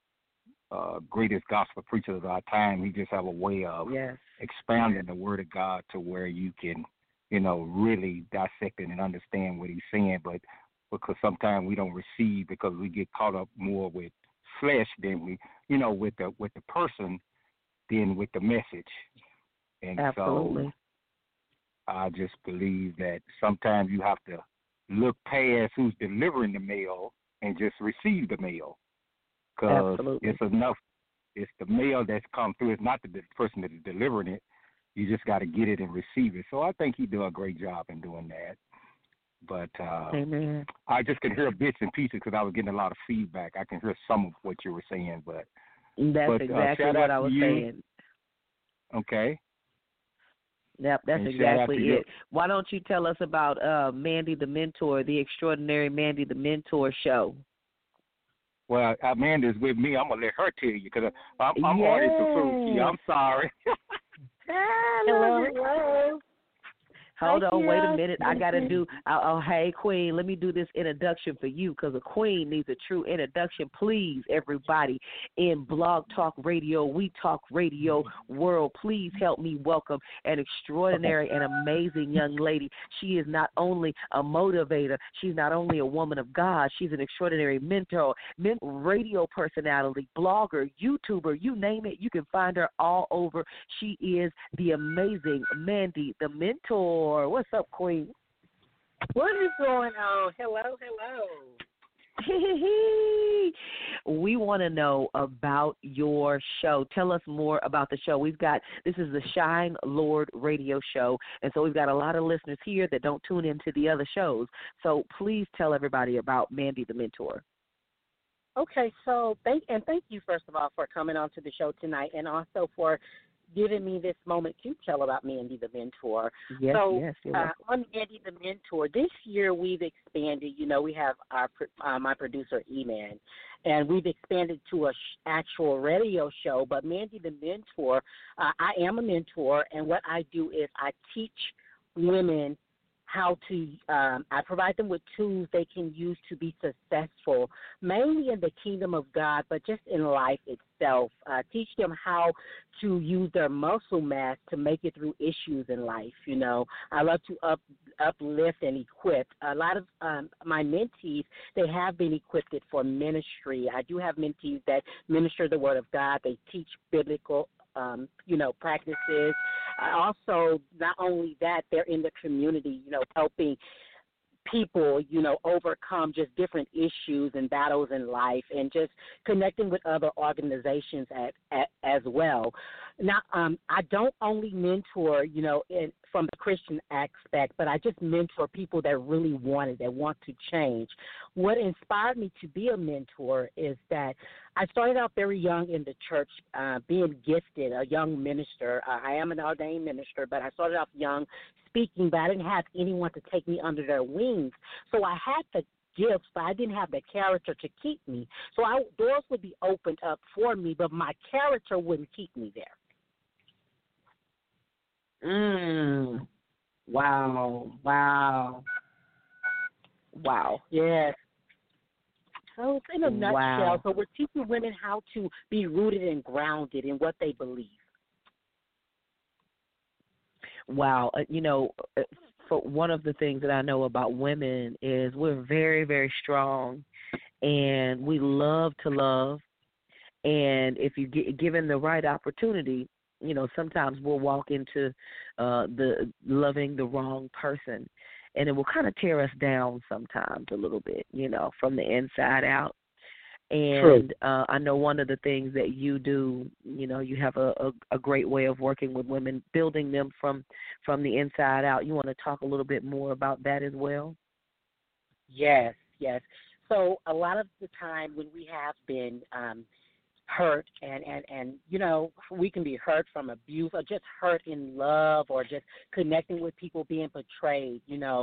greatest gospel preachers of our time. He just have a way of expounding the word of God to where you can, you know, really dissect it and understand what he's saying. But because sometimes we don't receive because we get caught up more with flesh than we, you know, with the person than with the message. And absolutely. So I just believe that sometimes you have to look past who's delivering the mail and just receive the mail. Because it's enough. It's the mail that's come through. It's not the person that is delivering it. You just got to get it and receive it. So I think he did a great job in doing that. But Amen. I just can hear bits and pieces because I was getting a lot of feedback. I can hear some of what you were saying. But that's exactly what I was saying. Okay. Yep, that's exactly it. Why don't you tell us about Mandy the Mentor, the extraordinary Mandy the Mentor show? Well, Amanda's with me. I'm going to let her tell you because I'm hard as a food. I'm sorry. Hello. Hold on, wait a minute. I got to do, hey, Queen, let me do this introduction for you because a queen needs a true introduction. Please, everybody in Blog Talk Radio, We Talk Radio world, please help me welcome an extraordinary and amazing young lady. She is not only a motivator, she's not only a woman of God, she's an extraordinary mentor, radio personality, blogger, YouTuber, you name it, you can find her all over. She is the amazing Mandy the Mentor. What's up, Queen? What is going on? Hello. We want to know about your show. Tell us more about the show. This is the Shine Lord radio show, and so we've got a lot of listeners here that don't tune into the other shows. So please tell everybody about Mandy the Mentor. Okay, so thank you, first of all, for coming on to the show tonight, and also for giving me this moment to tell about Mandy the Mentor. Yes, on Mandy the Mentor, this year we've expanded. You know, we have my producer, E-Man, and we've expanded to a actual radio show. But Mandy the Mentor, I am a mentor, and what I do is I teach women how to, I provide them with tools they can use to be successful, mainly in the kingdom of God, but just in life itself. Teach them how to use their muscle mass to make it through issues in life. You know, I love to uplift and equip. A lot of my mentees, they have been equipped for ministry. I do have mentees that minister the word of God. They teach biblical practices. Also, not only that, they're in the community, helping people, overcome just different issues and battles in life, and just connecting with other organizations as well. Now, I don't only mentor, from the Christian aspect, but I just mentor people that really want to change. What inspired me to be a mentor is that I started out very young in the church, being gifted, a young minister. I am an ordained minister, but I started off young speaking, but I didn't have anyone to take me under their wings. So I had the gifts, but I didn't have the character to keep me. So doors would be opened up for me, but my character wouldn't keep me there. Wow. Yes. So it's in a nutshell. Wow. So we're teaching women how to be rooted and grounded in what they believe. Wow. For one of the things that I know about women is we're very, very strong, and we love to love. And if you get given the right opportunity, sometimes we'll walk into the loving the wrong person, and it will kind of tear us down sometimes a little bit, from the inside out. And I know one of the things that you do, you have a great way of working with women, building them from the inside out. You want to talk a little bit more about that as well? Yes. So a lot of the time when we have been hurt and we can be hurt from abuse or just hurt in love or just connecting with people being betrayed,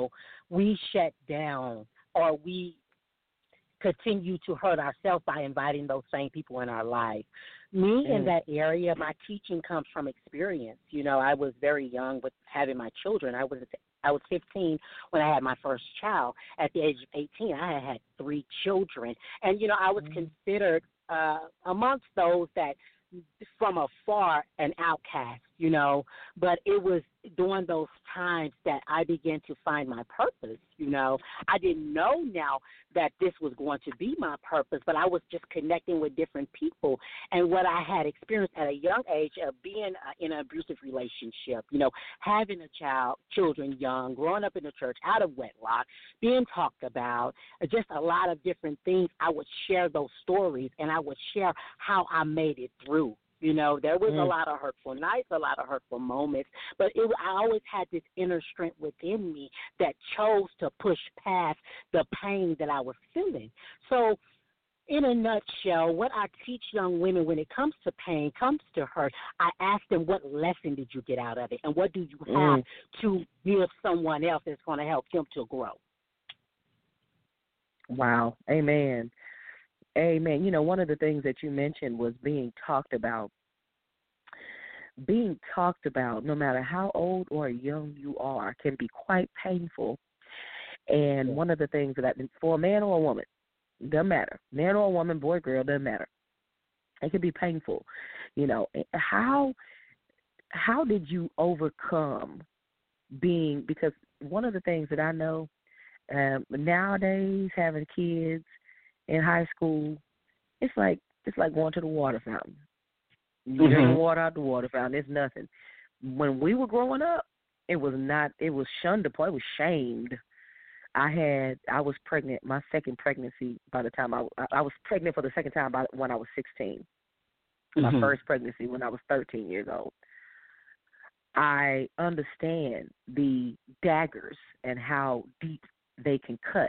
we shut down or we continue to hurt ourselves by inviting those same people in our life. Me in that area, my teaching comes from experience. I was very young with having my children. I was 15 when I had my first child. At the age of 18, I had 3 children. And, I was considered amongst those that from afar an outcast, but it was during those times that I began to find my purpose, I didn't know now that this was going to be my purpose, but I was just connecting with different people. And what I had experienced at a young age of being in an abusive relationship, having children young, growing up in the church, out of wedlock, being talked about, just a lot of different things, I would share those stories and I would share how I made it through. There was a lot of hurtful nights, a lot of hurtful moments, but I always had this inner strength within me that chose to push past the pain that I was feeling. So in a nutshell, what I teach young women when it comes to pain, comes to hurt, I ask them, what lesson did you get out of it, and what do you have to give someone else that's going to help them to grow? Wow. Amen. One of the things that you mentioned was being talked about. Being talked about, no matter how old or young you are, can be quite painful. And one of the things that for a man or a woman, doesn't matter, man or a woman, boy, girl, doesn't matter. It can be painful. How did you overcome because one of the things that I know nowadays, having kids in high school, it's like going to the water fountain. You drinking water out the water fountain. It's nothing. When we were growing up, it was shunned upon. It was shamed. I was pregnant. My second pregnancy. By the time I was pregnant for the second time when I was 16. My first pregnancy when I was 13 years old. I understand the daggers and how deep they can cut.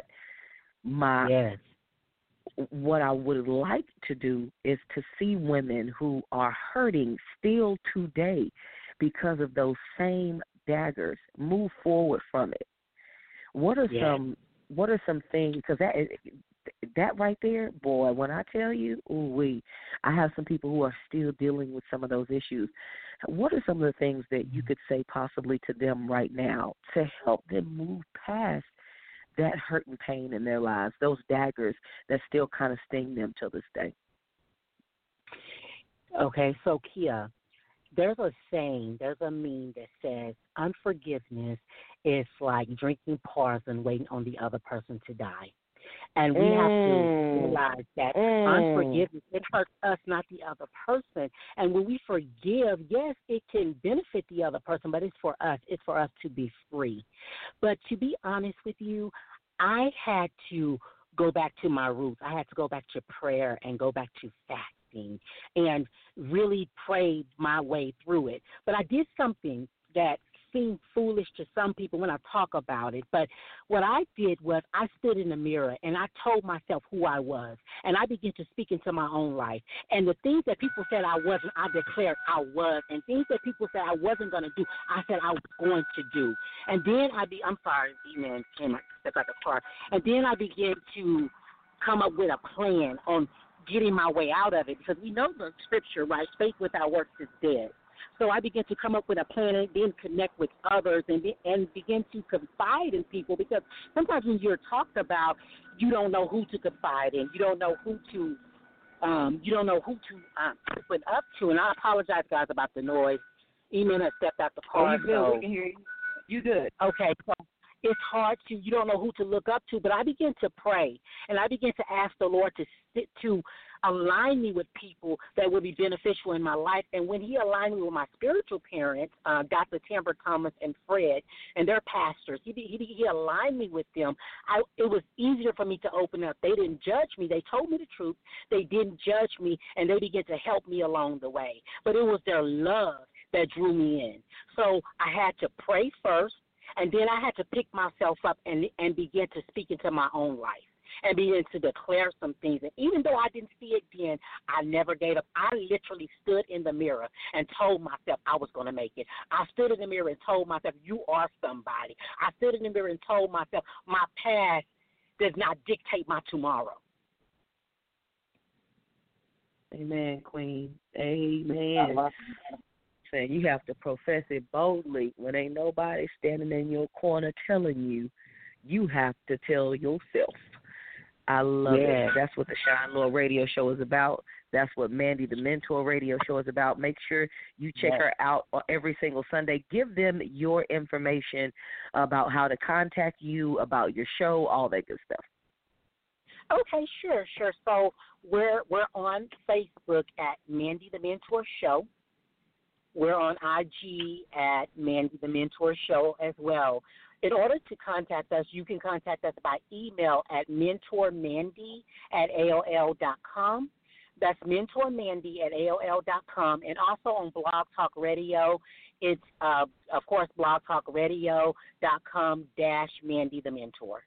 What I would like to do is to see women who are hurting still today because of those same daggers move forward from it. What are some things? Because that right there, boy, when I tell you, I have some people who are still dealing with some of those issues. What are some of the things that you could say possibly to them right now to help them move past that hurt and pain in their lives, those daggers that still kind of sting them till this day? Okay, so Kia, there's a saying, there's a meme that says unforgiveness is like drinking poison waiting on the other person to die. And we have to realize that unforgiveness, it hurts us, not the other person. And when we forgive, yes, it can benefit the other person, but it's for us. It's for us to be free. But to be honest with you, I had to go back to my roots. I had to go back to prayer and go back to fasting. anything and really prayed my way through it. But I did something that seemed foolish to some people when I talk about it. But what I did was I stood in the mirror and I told myself who I was. And I began to speak into my own life. And the things that people said I wasn't, I declared I was. And things that people said I wasn't going to do, I said I was going to do. And then I'm sorry, man came stepped out the car. And then I began to come up with a plan on getting my way out of it, because we know the scripture, right? Faith without works is dead. So I began to come up with a plan and then connect with others and begin to confide in people, because sometimes when you're talked about, you don't know who to confide in. You don't know who to open up to. And I apologize, guys, about the noise. Eman has stepped out the car. Oh, you good? We can hear you. You good? Okay. So it's hard you don't know who to look up to, but I began to pray, and I began to ask the Lord to align me with people that would be beneficial in my life. And when he aligned me with my spiritual parents, Dr. Tamber Thomas and Fred, and their pastors, he aligned me with them. It was easier for me to open up. They didn't judge me. They told me the truth. They didn't judge me, and they began to help me along the way. But it was their love that drew me in. So I had to pray first, and then I had to pick myself up and begin to speak into my own life and begin to declare some things. And even though I didn't see it then, I never gave up. I literally stood in the mirror and told myself I was going to make it. I stood in the mirror and told myself, you are somebody. I stood in the mirror and told myself, my past does not dictate my tomorrow. Amen, Queen. Amen. Saying you have to profess it boldly when ain't nobody standing in your corner telling you. You have to tell yourself. I love it. That's what the Shine Lord Radio Show is about. That's what Mandy the Mentor Radio Show is about. Make sure you check her out every single Sunday. Give them your information about how to contact you, about your show, all that good stuff. Okay, sure. So we're on Facebook at Mandy the Mentor Show. We're on IG at Mandy the Mentor Show as well. In order to contact us, you can contact us by email at mentormandy@aol.com. That's mentormandy@aol.com. And also on Blog Talk Radio, it's, of course, blogtalkradio.com/Mandy the Mentor.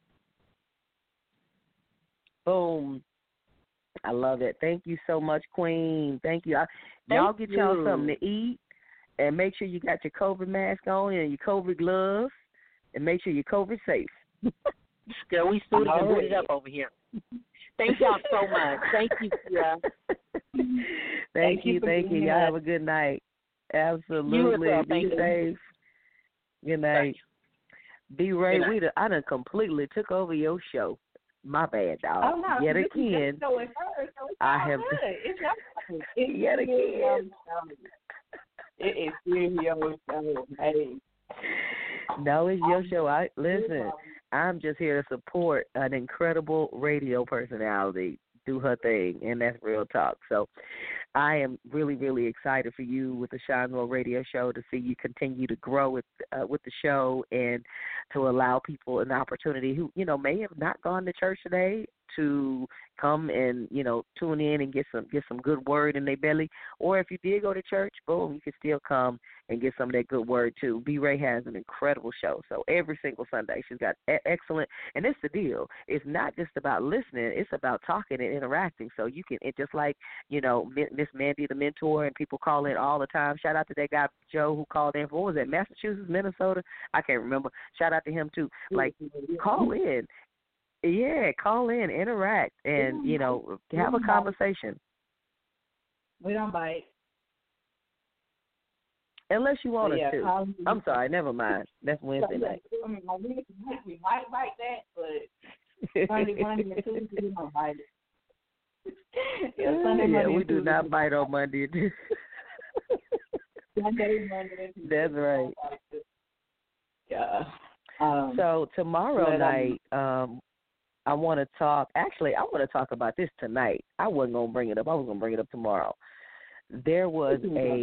Boom. I love it. Thank you so much, Queen. Thank you. Y'all get y'all something to eat, and make sure you got your COVID mask on and your COVID gloves, and make sure you're COVID safe. Girl, we suited and booted up over here. Thank y'all so much. Thank you, Kira. Thank you. Y'all have a good night. Absolutely. Be safe. Good night. B-Ray, I done completely took over your show. My bad, dog. Oh, no, yet again, I have yet again. It is your show. Hey. No, it's your show. Listen, I'm just here to support an incredible radio personality do her thing, and that's real talk. So I am really, really excited for you with the Shine Lord Radio Show to see you continue to grow with the show and to allow people an opportunity who, may have not gone to church today to come and, tune in and get some good word in their belly. Or if you did go to church, boom, you can still come and get some of that good word too. B-Ray has an incredible show. So every single Sunday she's got excellent, and it's the deal. It's not just about listening. It's about talking and interacting. So you can, just like, Miss Mandy the Mentor, and people call in all the time. Shout out to that guy, Joe, who called in from, what was that, Massachusetts, Minnesota? I can't remember. Shout out to him too. Like, call in. Yeah, call in, interact, and, have a conversation. We don't bite. Unless you want us to. I'm sorry, never mind. That's Wednesday night. I mean, we might bite that, but Monday and Tuesday, we don't bite it. Yeah, we do not bite on Monday. Sunday, Monday. That's right. Yeah. So tomorrow night, I want to talk. Actually, I want to talk about this tonight. I wasn't gonna bring it up. I was gonna bring it up tomorrow. There was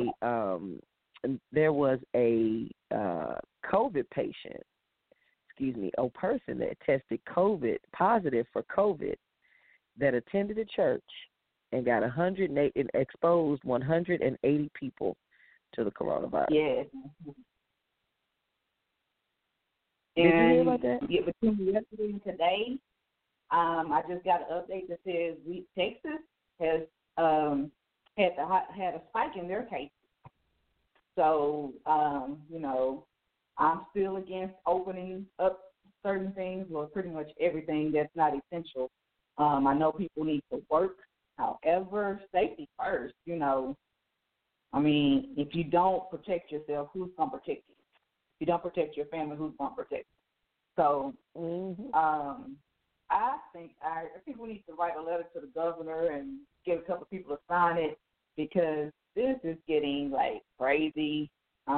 a COVID patient. A person that tested COVID positive for COVID that attended a church and got 108 and exposed 180 people to the coronavirus. Yes. Did you hear about that? Yeah, between yesterday and today, I just got an update that says Texas has had a spike in their cases. So, I'm still against opening up certain things, or pretty much everything that's not essential. I know people need to work. However, safety first, I mean, if you don't protect yourself, who's going to protect you? If you don't protect your family, who's going to protect you? So, I think we need to write a letter to the governor and get a couple of people to sign it, because this is getting crazy.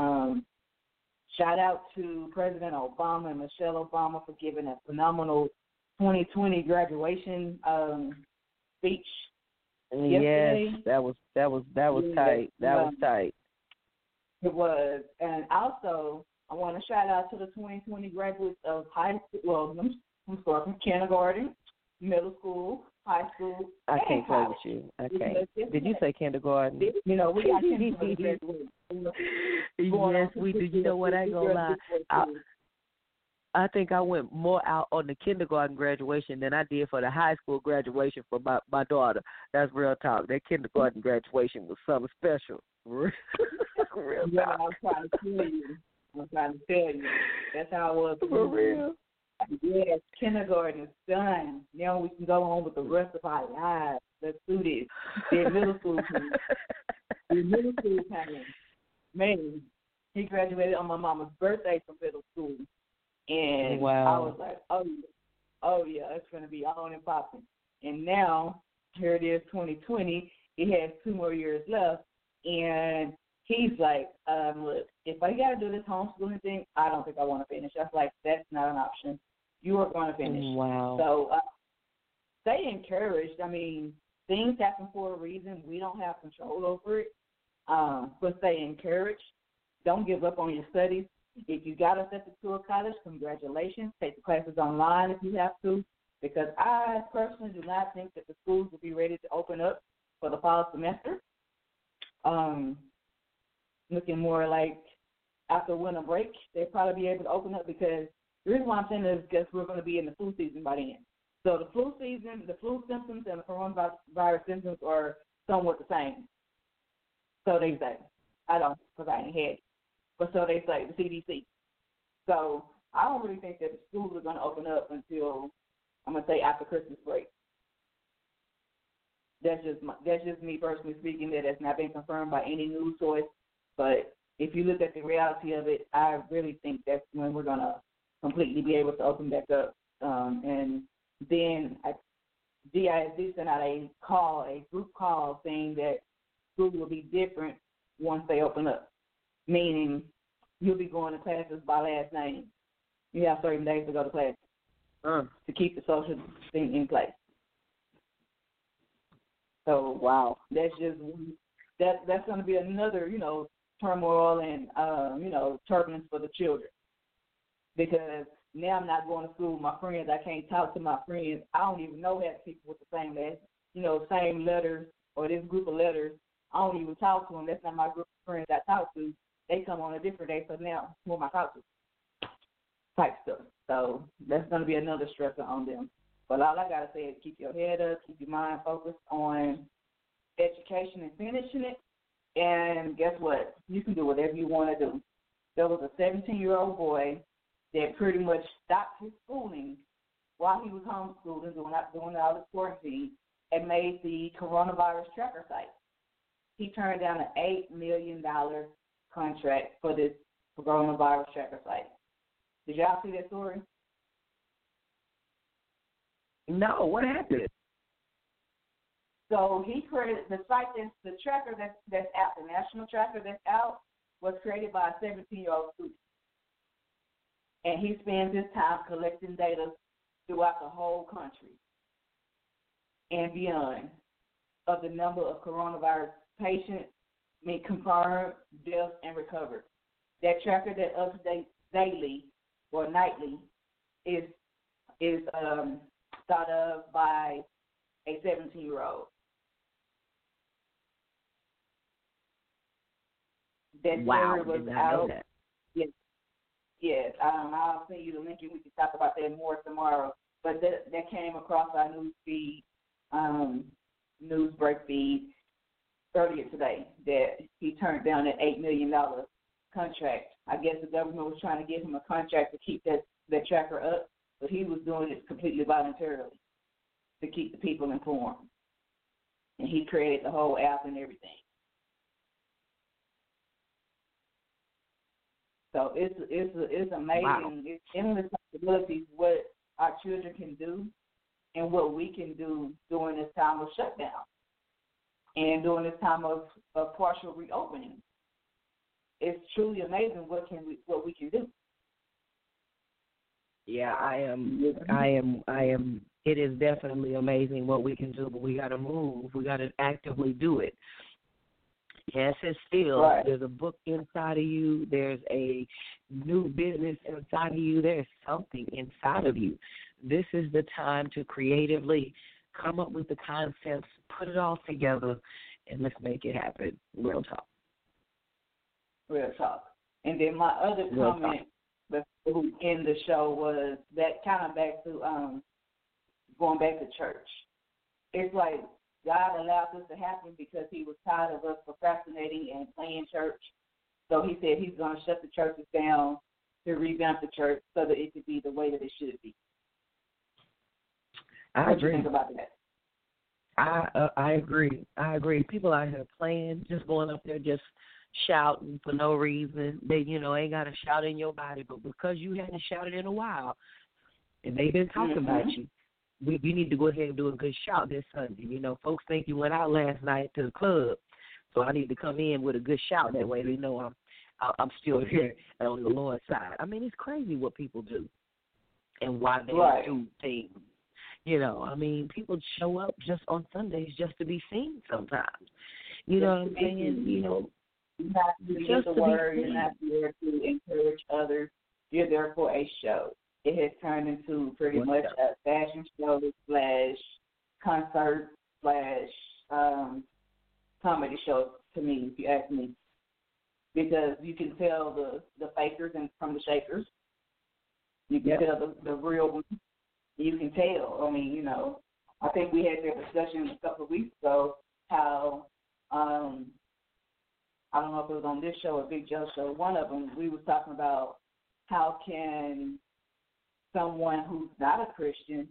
Shout out to President Obama and Michelle Obama for giving a phenomenal 2020 graduation speech yesterday. Yes, that was tight. That was tight. It was, and also I want to shout out to the 2020 graduates of high school. Well, I'm sorry, from kindergarten, middle school, high school. I can't play with you. I can't. Did you say kindergarten? We got kindergarten graduates. Yes, we do. You know what? I ain't gonna lie. I think I went more out on the kindergarten graduation than I did for the high school graduation for my daughter. That's real talk. That kindergarten graduation was something special. Real talk. I'm trying to tell you. That's how it was. For real. Yes, kindergarten is done. Now we can go on with the rest of our lives. Let's do this. Then middle school time. Man, he graduated on my mama's birthday from middle school. And wow. I was like, oh yeah, it's going to be on and popping. And now, here it is, 2020. He has 2 more years left. And he's like, look, if I got to do this homeschooling thing, I don't think I want to finish. I was like, that's not an option. You are going to finish. Wow. So stay encouraged. I mean, things happen for a reason. We don't have control over it. But stay encouraged. Don't give up on your studies. If you got accepted to a college, congratulations. Take the classes online if you have to, because I personally do not think that the schools will be ready to open up for the fall semester. Looking more like after winter break, they'll probably be able to open up, because the reason why I'm saying this is because we're going to be in the flu season by then. So the flu season, the flu symptoms and the coronavirus symptoms are somewhat the same. So they say. I don't, because I ain't had it. But so they say, the CDC. So I don't really think that the schools are going to open up until, I'm going to say, after Christmas break. That's just me personally speaking. That has not been confirmed by any news source. But if you look at the reality of it, I really think that's when we're going to completely be able to open back up. And then DISD sent out a group call, saying that school will be different once they open up. Meaning, you'll be going to classes by last name. You have certain days to go to class to keep the social thing in place. So wow, that's going to be another turmoil and turbulence for the children, because now I'm not going to school with my friends. I can't talk to my friends. I don't even know half people with the same same letters or this group of letters. I don't even talk to them. That's not my group of friends I talk to. They come on a different day, so now who am I talking to? Type stuff. So that's going to be another stressor on them. But all I got to say is keep your head up, keep your mind focused on education and finishing it. And guess what? You can do whatever you want to do. There was a 17-year-old boy that pretty much stopped his schooling while he was homeschooling, doing all the quarantine, and made the coronavirus tracker site. He turned down an $8 million contract for this coronavirus tracker site. Did y'all see that story? No, what happened? So he created the site, the tracker that's out, the national tracker that's out, was created by a 17-year-old student. And he spends his time collecting data throughout the whole country and beyond of the number of coronavirus patients, confirmed, deaths, and recovered. That tracker that updates daily or nightly is thought of by a 17-year-old. That wow, story was did not out. know that. Yes. I'll send you the link and we can talk about that more tomorrow. But that came across our news feed, news break feed earlier today that he turned down that $8 million contract. I guess the government was trying to give him a contract to keep that tracker up, but he was doing it completely voluntarily to keep the people informed. And he created the whole app and everything. So it's amazing. Wow. It's endless possibilities what our children can do and what we can do during this time of shutdown and during this time of partial reopening. It's truly amazing what we can do. Yeah, I am. It is definitely amazing what we can do, but we got to move. We got to actively do it. Yes, it's still, right. There's a book inside of you. There's a new business inside of you. There's something inside of you. This is the time to creatively come up with the concepts, put it all together, and let's make it happen. Real talk. Real talk. And then my other comment before we end the show was that kind of back to going back to church. It's like God allowed this to happen because he was tired of us procrastinating and playing church. So he said he's going to shut the churches down to revamp the church so that it could be the way that it should be. I agree. What do you think about that? I agree. People out here playing, just going up there, just shouting for no reason. They, ain't got to shout in your body, but because you hadn't shouted in a while, and they've been talking about you, we need to go ahead and do a good shout this Sunday. Folks think you went out last night to the club, so I need to come in with a good shout. That way they know I'm still here on the Lord's side. I mean, it's crazy what people do and why they do things. People show up just on Sundays just to be seen sometimes. You know what I'm saying? You have to use the word. You're not there to encourage others. You're there for a show. It has turned into pretty much a fashion show / concert / comedy show to me, if you ask me, because you can tell the fakers and from the shakers. You can tell the real ones. You can tell. I mean, I think we had that discussion a couple of weeks ago how I don't know if it was on this show or Big Joe show. One of them, we were talking about how can someone who's not a Christian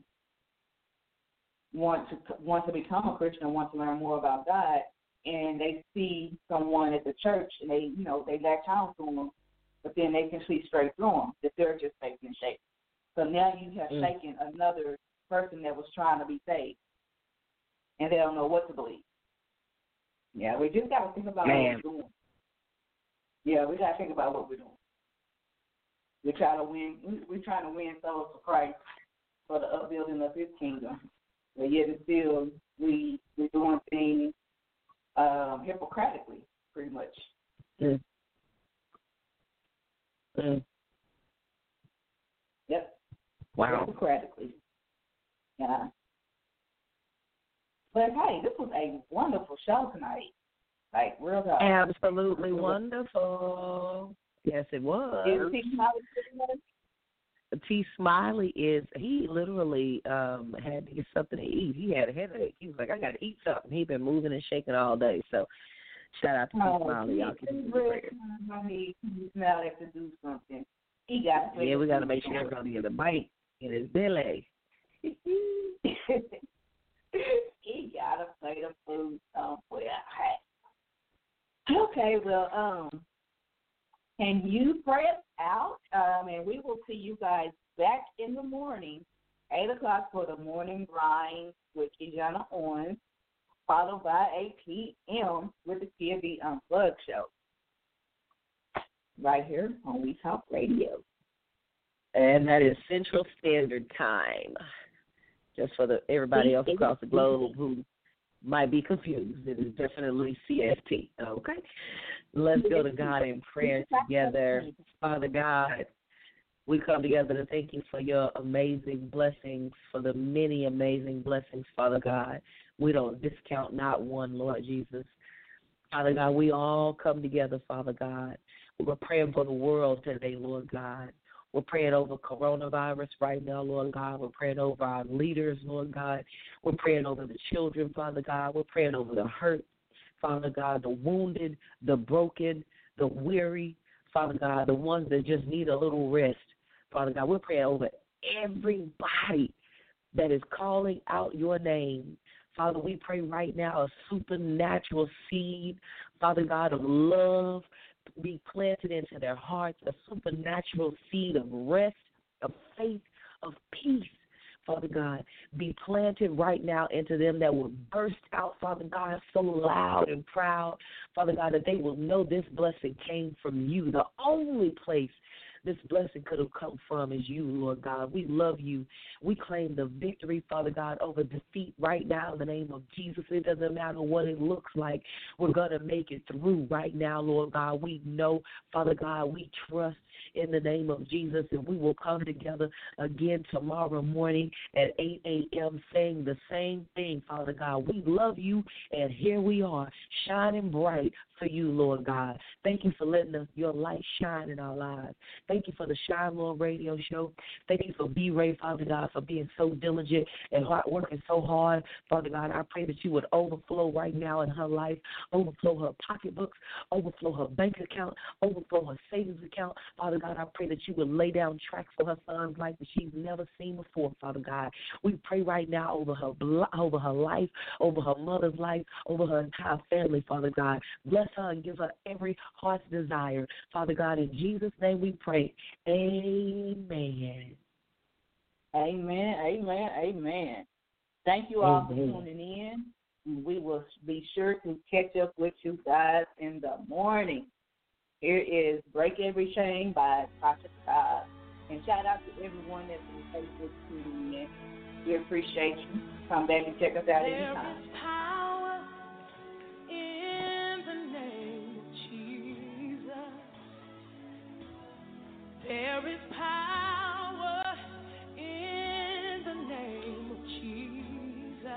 want to become a Christian, want to learn more about God, and they see someone at the church and they latch on to them, but then they can see straight through them that they're just faking and shaking. So now you have shaken another person that was trying to be saved, and they don't know what to believe. Yeah, we just got to think about what we're doing. Yeah, we got to think about what we're doing. We're trying to win souls for Christ for the upbuilding of His kingdom. But yet and still, we're doing things hypocritically, pretty much. Yep. Wow. Hypocritically. Yeah. But hey, this was a wonderful show tonight. Like, real talk. Absolutely wonderful. Yes, it was. T. Smiley he literally had to get something to eat. He had a headache. He was like, I got to eat something. He's been moving and shaking all day. So shout out to T. Smiley. Y'all keep him in prayer. He Smiley to do something. He got we got to make sure everybody get a bite in his belly. He got a plate of food somewhere. Okay, well, can you pray us out? And we will see you guys back in the morning, 8 o'clock for the morning grind with Kijana Owens, followed by 8 p.m. with the TFB Unplugged show. Right here on We Talk Radio. And that is Central Standard Time. Just for everybody else across the globe who might be confused, it is definitely CST. Okay? Let's go to God in prayer together. Father God, we come together to thank you for your amazing blessings, for the many amazing blessings, Father God. We don't discount not one, Lord Jesus. Father God, we all come together, Father God. We're praying for the world today, Lord God. We're praying over coronavirus right now, Lord God. We're praying over our leaders, Lord God. We're praying over the children, Father God. We're praying over the hurt, Father God, the wounded, the broken, the weary, Father God, the ones that just need a little rest. Father God, we're praying over everybody that is calling out your name. Father, we pray right now a supernatural seed, Father God, of love be planted into their hearts, a supernatural seed of rest, of faith, of peace, Father God, be planted right now into them that will burst out, Father God, so loud and proud, Father God, that they will know this blessing came from you, the only place this blessing could have come from is you, Lord God. We love you. We claim the victory, Father God, over defeat right now in the name of Jesus. It doesn't matter what it looks like. We're going to make it through right now, Lord God. We know, Father God, we trust in the name of Jesus, and we will come together again tomorrow morning at 8 a.m. saying the same thing, Father God. We love you, and here we are, shining bright for you, Lord God. Thank you for letting your light shine in our lives. Thank you for the Shine Lord Radio Show. Thank you for B-Ray, Father God, for being so diligent and working so hard. Father God, I pray that you would overflow right now in her life, overflow her pocketbooks, overflow her bank account, overflow her savings account. Father God, I pray that you would lay down tracks for her son's life that she's never seen before, Father God. We pray right now over her life, over her mother's life, over her entire family, Father God. Bless her and give her every heart's desire. Father God, in Jesus' name we pray. Amen. Amen, amen, amen. Thank you all for tuning in. We will be sure to catch up with you guys in the morning. Here is Break Every Chain by Tasha Cobb. And shout out to everyone that's in Facebook tuning in. We appreciate you. Come back and check us out anytime. There is power in the name of Jesus.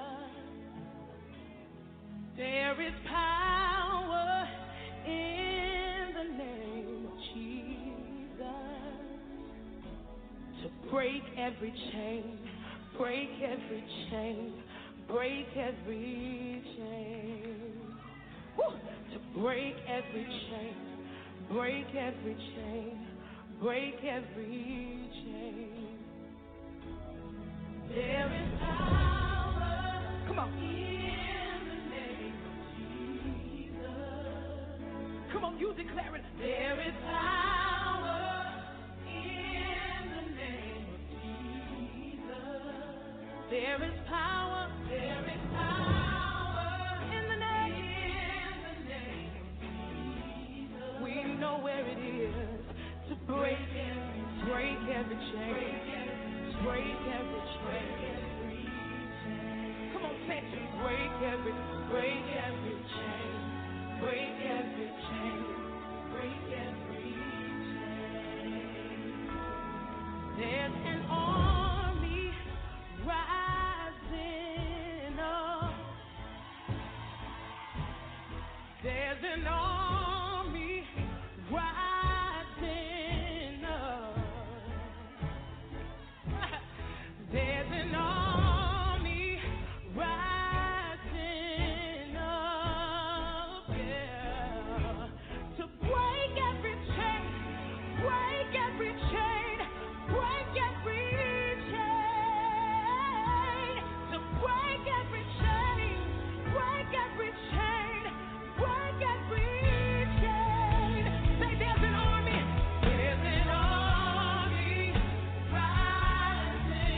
There is power in the name of Jesus to break every chain, break every chain, break every chain. Woo! To break every chain, break every chain. Break every chain. There is power. Come on. In the name of Jesus. Come on, you declare it. There is power in the name of Jesus. There is power. There is power in the name of Jesus. We know where it is. To break every chain, break every chain. Come on, say it. Break every chain, break every chain, break every chain. There's an army rising up. There's an army rising. There's an army rising up, yeah, to break every chain, break every chain, break every chain, to break every chain, break every chain, break every chain. Say there's an army, there's an army rising.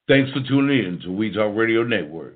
Thanks for tuning in to We Talk Radio Network.